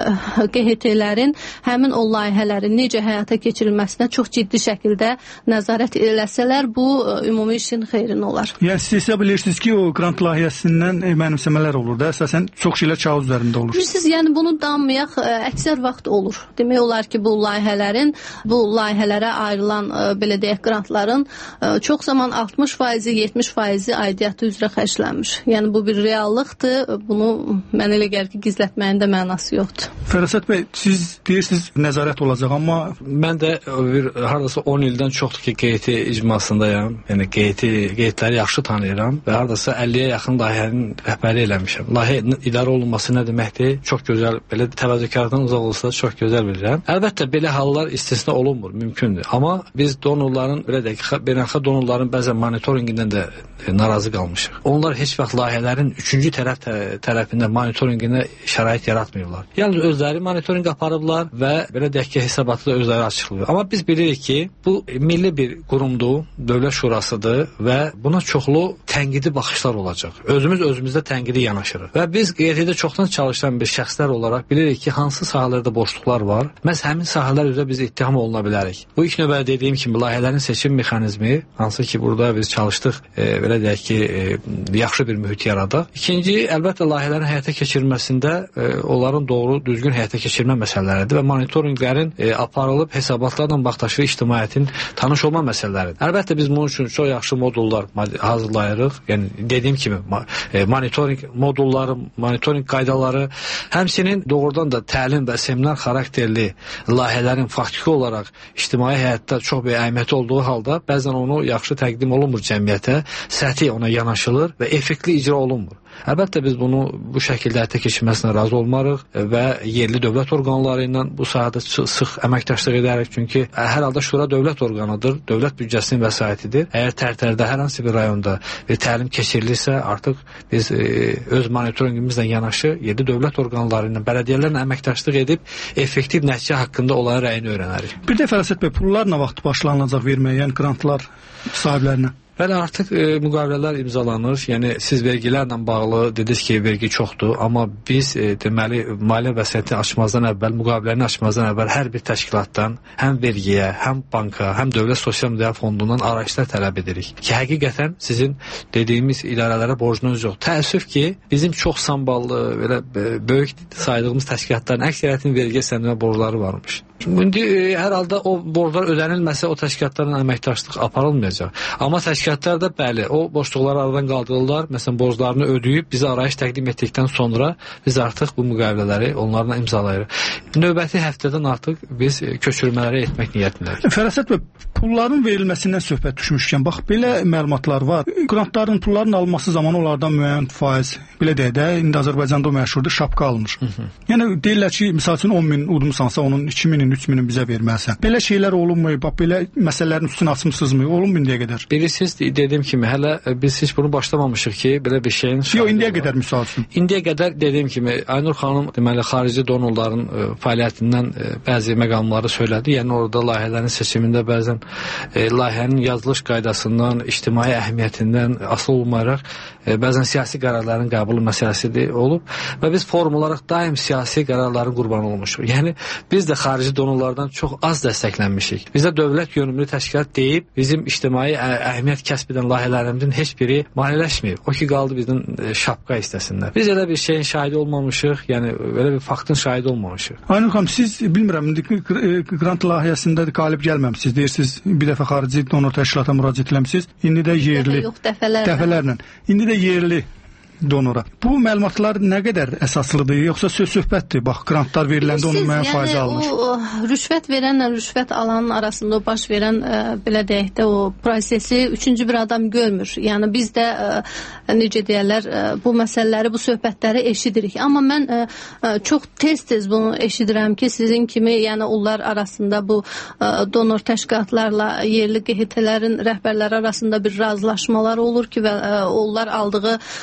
Q H T-lərin həmin o layihələrin necə həyata keçirilməsinə çox ciddi şəkildə nəzarət eləsələr, bu ümumi işin xeyrinə olar. Yəni siz hesab edirsiniz ki, o qrant layihəsindən mənimsəmələr olur da, əsasən çox şeylər kağız üzərində olur. Bilirsiniz, yəni bunu danmayaq, əksər vaxt olur. Demək olar ki, bu layihələrin, bu layihələrə ayrılan belə deyək qrantların çox zaman altmış faizi, yetmiş faizi aidiyyatı üzrə xərclənmiş. Yəni bu bir reallıqdır. Bunu mən elə gəlir ki, gizlətməyin də mənası yoxdur. Fərasət bəy, siz deyirsiniz nəzarət olacaq, amma mən də bir hardasa on ildən çoxdur ki, Q H T icmasındayam. Yəni Q H T, Q H T-ləri yaxşı tanıyıram və hardasa əlliyə yaxın layihənin rəhbəri eləmişəm. Layihə idarə olunması nə deməkdir? Çox gözəl, belə təvəzzökarlıqdan uzaq olsa çox gözəl bilirəm. Əlbəttə belə hallar istisna olunmur, mümkündür. Amma biz donorların, belə deyək, beynəlxalq donorların bəzən monitoringindən də narazı qalmışıq. Onlar heç vaxt layihələrin üçüncü tərəf tərəfindən monitoringinə şərait yaratmırlar. Yalnız özləri monitorinq aparıblar və belə deyək ki, hesabatı da özləri açıqlayır. Amma biz bilirik ki, bu milli bir qurumdur, Dövlət Şurasıdır və buna çoxlu tənqidi baxışlar olacaq. Özümüz özümüzdə tənqidi yanaşırıq. Və biz Q H T-də çoxdan çalışan bir şəxslər olaraq bilirik ki, hansı sahələrdə boşluqlar var. Məhz həmin sahələr üzrə biz ittiham oluna bilərik. Bu ilk növbədə dediyim kimi layihələrin seçim mexanizmi, hansı ki, burada biz çalışdıq, e, belə deyək ki, e, yaxşı bir mühit yaradaq. İkinci, əlbəttə layihələrin həyata keçirilməsində e, onların doğru, düzgün həyata keçirmə məsələləridir və monitorinqlərin e, aparılıb hesabatlarla vaxtaşırı ictimaiyyətin tanış olma məsələləridir. Əlbəttə biz bunun üçün çox yaxşı modullar hazırlayırıq. Yəni dediyim kimi e, monitorinq modulları, monitorinq qaydaları, həmçinin doğrudan da təlim və seminar xarakterli layihələrin faktiki olaraq ictimai həyatda çox bir əhəmiyyəti olduğu halda bəzən onu yaxşı təqdim olunmur cəmiyyətə, səthi ona yanaşılır və effektli icra olunmur. Əlbəttə biz bunu bu şəkildə həyata keçirməsinə razı olmarıq və yerli dövlət orqanları ilə bu sahədə sıx əməkdaşlıq edərik. Çünki hər halda şura dövlət orqanıdır, dövlət büdcəsinin vəsaitidir. Əgər tərtərdə hər hansı bir rayonda bir təlim keçirilirsə, artıq biz e, öz monitoringimizlə yanaşı yerli dövlət orqanları ilə, bələdiyyələrlə əməkdaşlıq edib effektiv nəticə haqqında onların rəyini öyrənərik. Bir də Fərasət bəy, pullar nə vaxt başlanılacaq verməyə, yəni qrantlar sahiblərinə? Bəli, artıq e, müqavilələr imzalanır. Yəni siz vergilərlə bağlı dediniz ki, vergi çoxdur, amma biz e, deməli maliyyə vəsaiti açmazdan əvvəl, müqaviləni açmazdan əvvəl hər bir təşkilatdan həm vergiyə, həm banka, həm Dövlət Sosial Müdafiə Fondundan arayışlar tələb edirik. Ki həqiqətən sizin dediyimiz idarələrə borcunuz yox. Təəssüf ki, bizim çox samballı, belə böyük saydığımız təşkilatların əksəriyyətinin vergi sənədə borcları varmış. İndi e, hər halda o borclar ödənilməsə o təşkilatlarla əməkdaşlıq aparılmayacaq. Amma təşkilatlar da bəli, o boşluqları aradan qaldırırlar. Məsələn, borclarını ödəyib bizə arayış təqdim etdikdən sonra biz artıq bu müqavilələri onlarla imzalayırıq. Növbəti həftədən artıq biz köçürmələri etmək niyyətindəyik. Fərasət bəy, pulların verilməsindən söhbət düşmüşkən, bax belə məlumatlar var. Qrantların, pulların alınması zamanı onlardan müəyyən faiz, belə deyək də, indi Azərbaycanda o məşhurdur, şapka alınır. Hı -hı. Yəni deyirlər ki, məsəl üçün on min udmusansa onun iki minin, üç minin bizə verməlisən. Belə şeylər olunmayıb, bax belə məsələlərin üstünü açmısınızmı? Olunmu indiyə qədər? Birisiz dediyim kimi, hələ biz heç bunu başlamamışıq ki, belə bir şeyin... Yox, indiyə qədər misal üçün. İndiyə qədər dediyim kimi, Aynur xanım deməli xarici donorların e, fəaliyyətindən e, bəzi məqamları söylədi. Yəni orada layihələrin seçimində bəzən e, layihənin yazılış qaydasından, ictimai əhəmiyyətindən asılı olmayaraq e, bəzən siyasi qərarların qəbulu məsələsidir olub və biz forum olaraq daim siyasi qərarların qurbanı olmuşuq. Yəni biz də xarici donorlardan çox az dəstəklənmişik. Bizə dövlət yönümlü təşkilat deyib bizim ictimai əhəmiyyət kəsb edən layihələrimizin heç biri maliyyələşməyib. O ki qaldı bizdən şapka istəsinlər. Biz elə bir şeyin şahidi olmamışıq, yəni belə bir faktın şahidi olmamışıq. Aynur xanım, siz bilmirəm, indi qrant layihəsində qalib gəlməmisiniz. Deyirsiniz, bir dəfə xarici donor təşkilata müraciət etmisiniz. İndi də yerli. Yox, dəfələrlə. Dəfələrlə. İndi də yerli donora. Bu məlumatlar nə qədər əsaslıdır, yoxsa söz-söhbətdir? Bax, qrantlar veriləndə onun müəyyən faizi yəni, alınır. O rüşvət verənlə rüşvət alanın arasında o baş verən ə, belə deyək də o prosesi üçüncü bir adam görmür. Yəni biz də ə, necə deyirlər, ə, bu məsələləri, bu söhbətləri eşidirik. Amma mən ə, ə, çox tez-tez bunu eşidirəm ki, sizin kimi, yəni onlar arasında bu ə, donor təşkilatlarla yerli Q H T-lərin rəhbərləri arasında bir razılaşmalar olur ki və ə, onlar aldığı ə,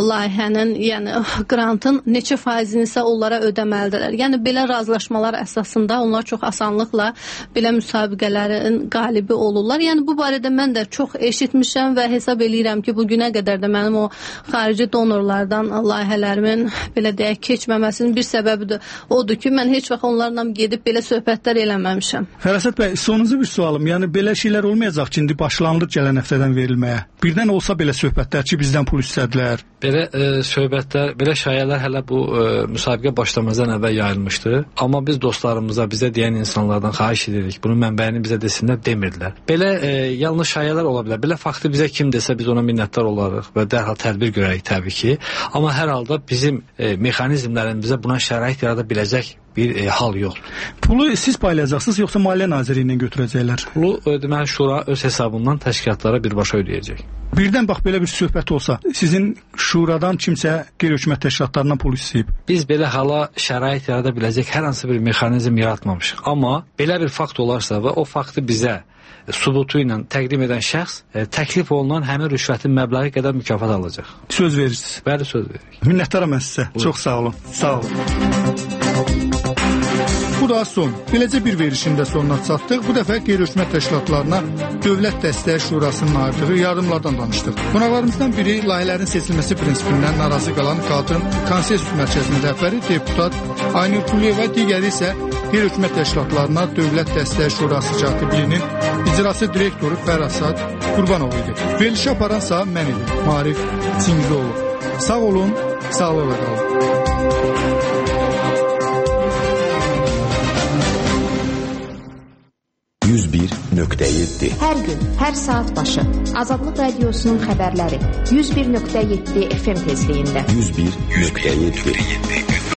layihənin, yəni qrantın neçə faizini isə onlara ödəməlidirlər. Yəni belə razılaşmalar əsasında onlar çox asanlıqla belə müsabiqələrin qalibi olurlar. Yəni bu barədə mən də çox eşitmişəm və hesab eləyirəm ki, bu günə qədər də mənim o xarici donorlardan layihələrimin belə deyək keçməməsinin bir səbəbi də odur ki, mən heç vaxt onlarla gedib belə söhbətlər eləməmişəm. Fərasət bəy, sonuncu bir sualım. Yəni belə şeylər olmayacaq ki, indi başlanılır gələn həftədən verilməyə. Birdən olsa belə söhbətlər ki, bizdən pul istədilər. Belə e, söhbətlər, belə şayələr hələ bu e, müsabiqə başlamazdan əvvəl yayılmışdı. Amma biz dostlarımıza, bizə deyən insanlardan xahiş edirik. Bunun mənbəyini bizə desinlər, demirdilər. Belə e, yalnız şayələr ola bilər. Belə faktı bizə kim desə biz ona minnətdar olarıq və dərhal tədbir görərik təbii ki. Amma hər halda bizim e, mexanizmlərin bizə buna şərait yarada biləcək bir e, hal yox. Pulu siz paylayacaqsınız yoxsa Maliyyə Nazirliyindən götürəcəklər? Pulu deməli şura öz hesabından təşkilatlara birbaşa ödəyəcək. Birdən bax belə bir söhbət olsa, sizin şuradan kimsə qeyri-hökumət təşkilatlarından pul istəyib. Biz belə hala şərait yarada biləcək hər hansı bir mexanizm yaratmamışıq. Amma belə bir fakt olarsa və o faktı bizə subutu ilə təqdim edən şəxs e, təklif olunan həmin rüşvətin məbləği qədər mükafat alacaq. Söz verirsiniz? Bəli, söz veririk. Minnətdaram mən sizə. Buyurun. Çox sağ olun. Sağ olun. Bu da son. Beləcə bir verilişin də sonuna çatdıq. Bu dəfə qeyri-hökumət təşkilatlarına Dövlət Dəstəyi Şurasının naiblığı yardımlardan danışdıq. Qonaqlarımızdan biri layihələrin seçilməsi prinsipindən narazı qalan Qadın Konsensus Mərkəzinin rəhbəri deputat Aynur Quliyeva, digəri isə qeyri-hökumət təşkilatlarına Dövlət Dəstəyi Şurası katibliyinin icrası direktoru Fərasat Qurbanov idi. Verilişi aparansa mən idim, Marif Çingizoğlu. Sağ olun, sağlıqla qalın. yüz bir nöqtə yeddi. Hər gün, hər saat başı Azadlıq Radiosunun xəbərləri yüz bir nöqtə yeddi F M tezliyində. yüz bir nöqtə yeddi.